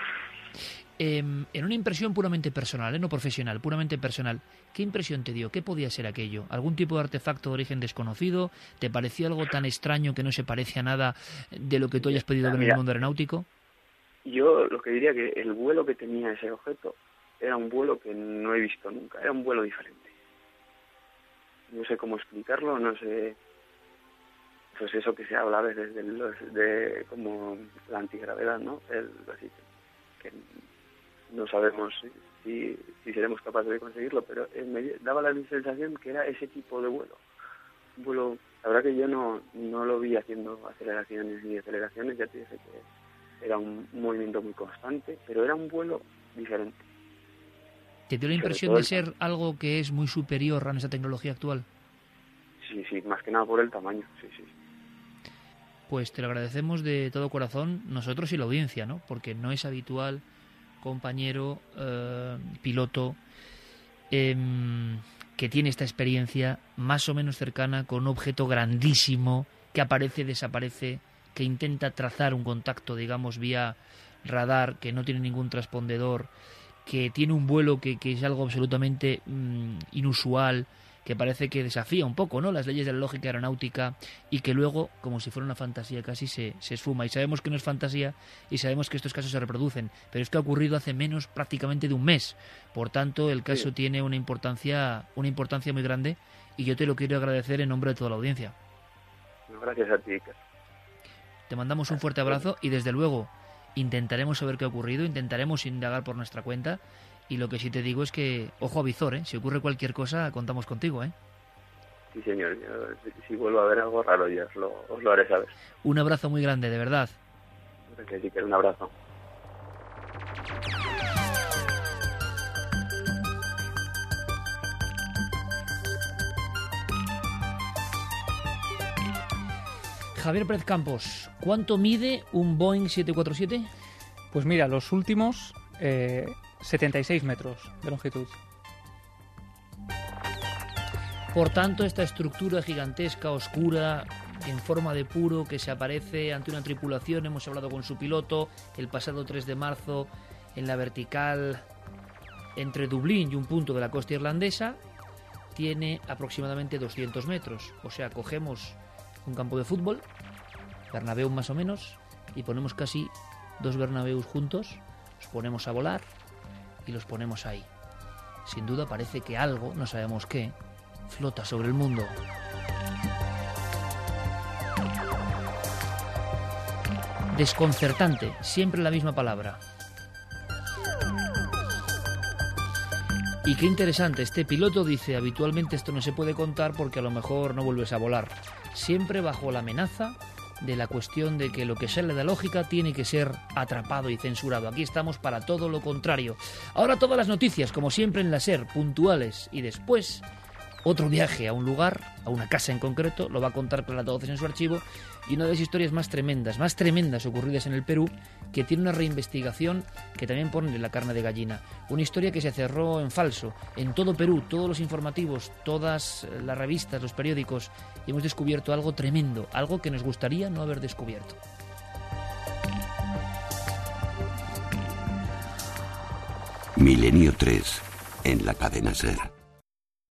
Eh, en una impresión puramente personal, ¿eh? No profesional, puramente personal, ¿qué impresión te dio? ¿Qué podía ser aquello? ¿Algún tipo de artefacto de origen desconocido? ¿Te pareció algo tan extraño que no se parece a nada de lo que tú hayas podido ver en el mundo aeronáutico? Yo lo que diría que el vuelo que tenía ese objeto era un vuelo que no he visto nunca, era un vuelo diferente. No sé cómo explicarlo, no sé, pues eso que se habla a veces de, los, de como la antigravedad, ¿no? El, así que, que no sabemos si, si seremos capaces de conseguirlo, pero me daba la sensación que era ese tipo de vuelo. Un vuelo, la verdad que yo no, no lo vi haciendo aceleraciones ni deceleraciones, ya te dije que era un movimiento muy constante, pero era un vuelo diferente. ¿Te dio la impresión de ser algo que es muy superior a nuestra tecnología actual? Sí, sí, más que nada por el tamaño, sí, sí. Pues te lo agradecemos de todo corazón, nosotros y la audiencia, ¿no? Porque no es habitual, compañero, eh, piloto, eh, que tiene esta experiencia más o menos cercana con un objeto grandísimo que aparece, desaparece, que intenta trazar un contacto, digamos, vía radar, que no tiene ningún transpondedor, que tiene un vuelo que, que es algo absolutamente mmm, inusual, que parece que desafía un poco, ¿no?, las leyes de la lógica aeronáutica y que luego, como si fuera una fantasía casi, se, se esfuma. Y sabemos que no es fantasía y sabemos que estos casos se reproducen, pero esto ha ocurrido hace menos prácticamente de un mes. Por tanto, el caso sí tiene una importancia, una importancia muy grande y yo te lo quiero agradecer en nombre de toda la audiencia. Gracias a ti, Iker. Te mandamos un fuerte abrazo y desde luego intentaremos saber qué ha ocurrido, intentaremos indagar por nuestra cuenta y lo que sí te digo es que, ojo a visor, ¿eh? Si ocurre cualquier cosa, contamos contigo, ¿eh? Sí, señor. Yo, si vuelvo a ver algo raro, ya os lo, os lo haré saber. Un abrazo muy grande, de verdad. Gracias, Iker. Un abrazo. Javier Pérez Campos, ¿cuánto mide un Boeing siete cuatro siete? Pues mira, los últimos eh, setenta y seis metros de longitud. Por tanto, esta estructura gigantesca, oscura, en forma de puro, que se aparece ante una tripulación, hemos hablado con su piloto el pasado tres de marzo en la vertical entre Dublín y un punto de la costa irlandesa, tiene aproximadamente doscientos metros. O sea, cogemos un campo de fútbol, Bernabéu más o menos, y ponemos casi dos Bernabéus juntos, los ponemos a volar y los ponemos ahí. sin duda parece que algo, no sabemos qué, flota sobre el mundo. Desconcertante, siempre la misma palabra. Y qué interesante, este piloto dice, habitualmente esto no se puede contar porque a lo mejor no vuelves a volar. Siempre bajo la amenaza de la cuestión de que lo que sale de lógica tiene que ser atrapado y censurado. Aquí estamos para todo lo contrario. Ahora todas las noticias, como siempre en la SER, puntuales, y después otro viaje a un lugar, a una casa en concreto, lo va a contar Clara Tauces en su archivo, y una de las historias más tremendas, más tremendas ocurridas en el Perú, que tiene una reinvestigación que también pone la carne de gallina. Una historia que se cerró en falso, en todo Perú, todos los informativos, todas las revistas, los periódicos, y hemos descubierto algo tremendo, algo que nos gustaría no haber descubierto. Milenio tres, en la cadena SER.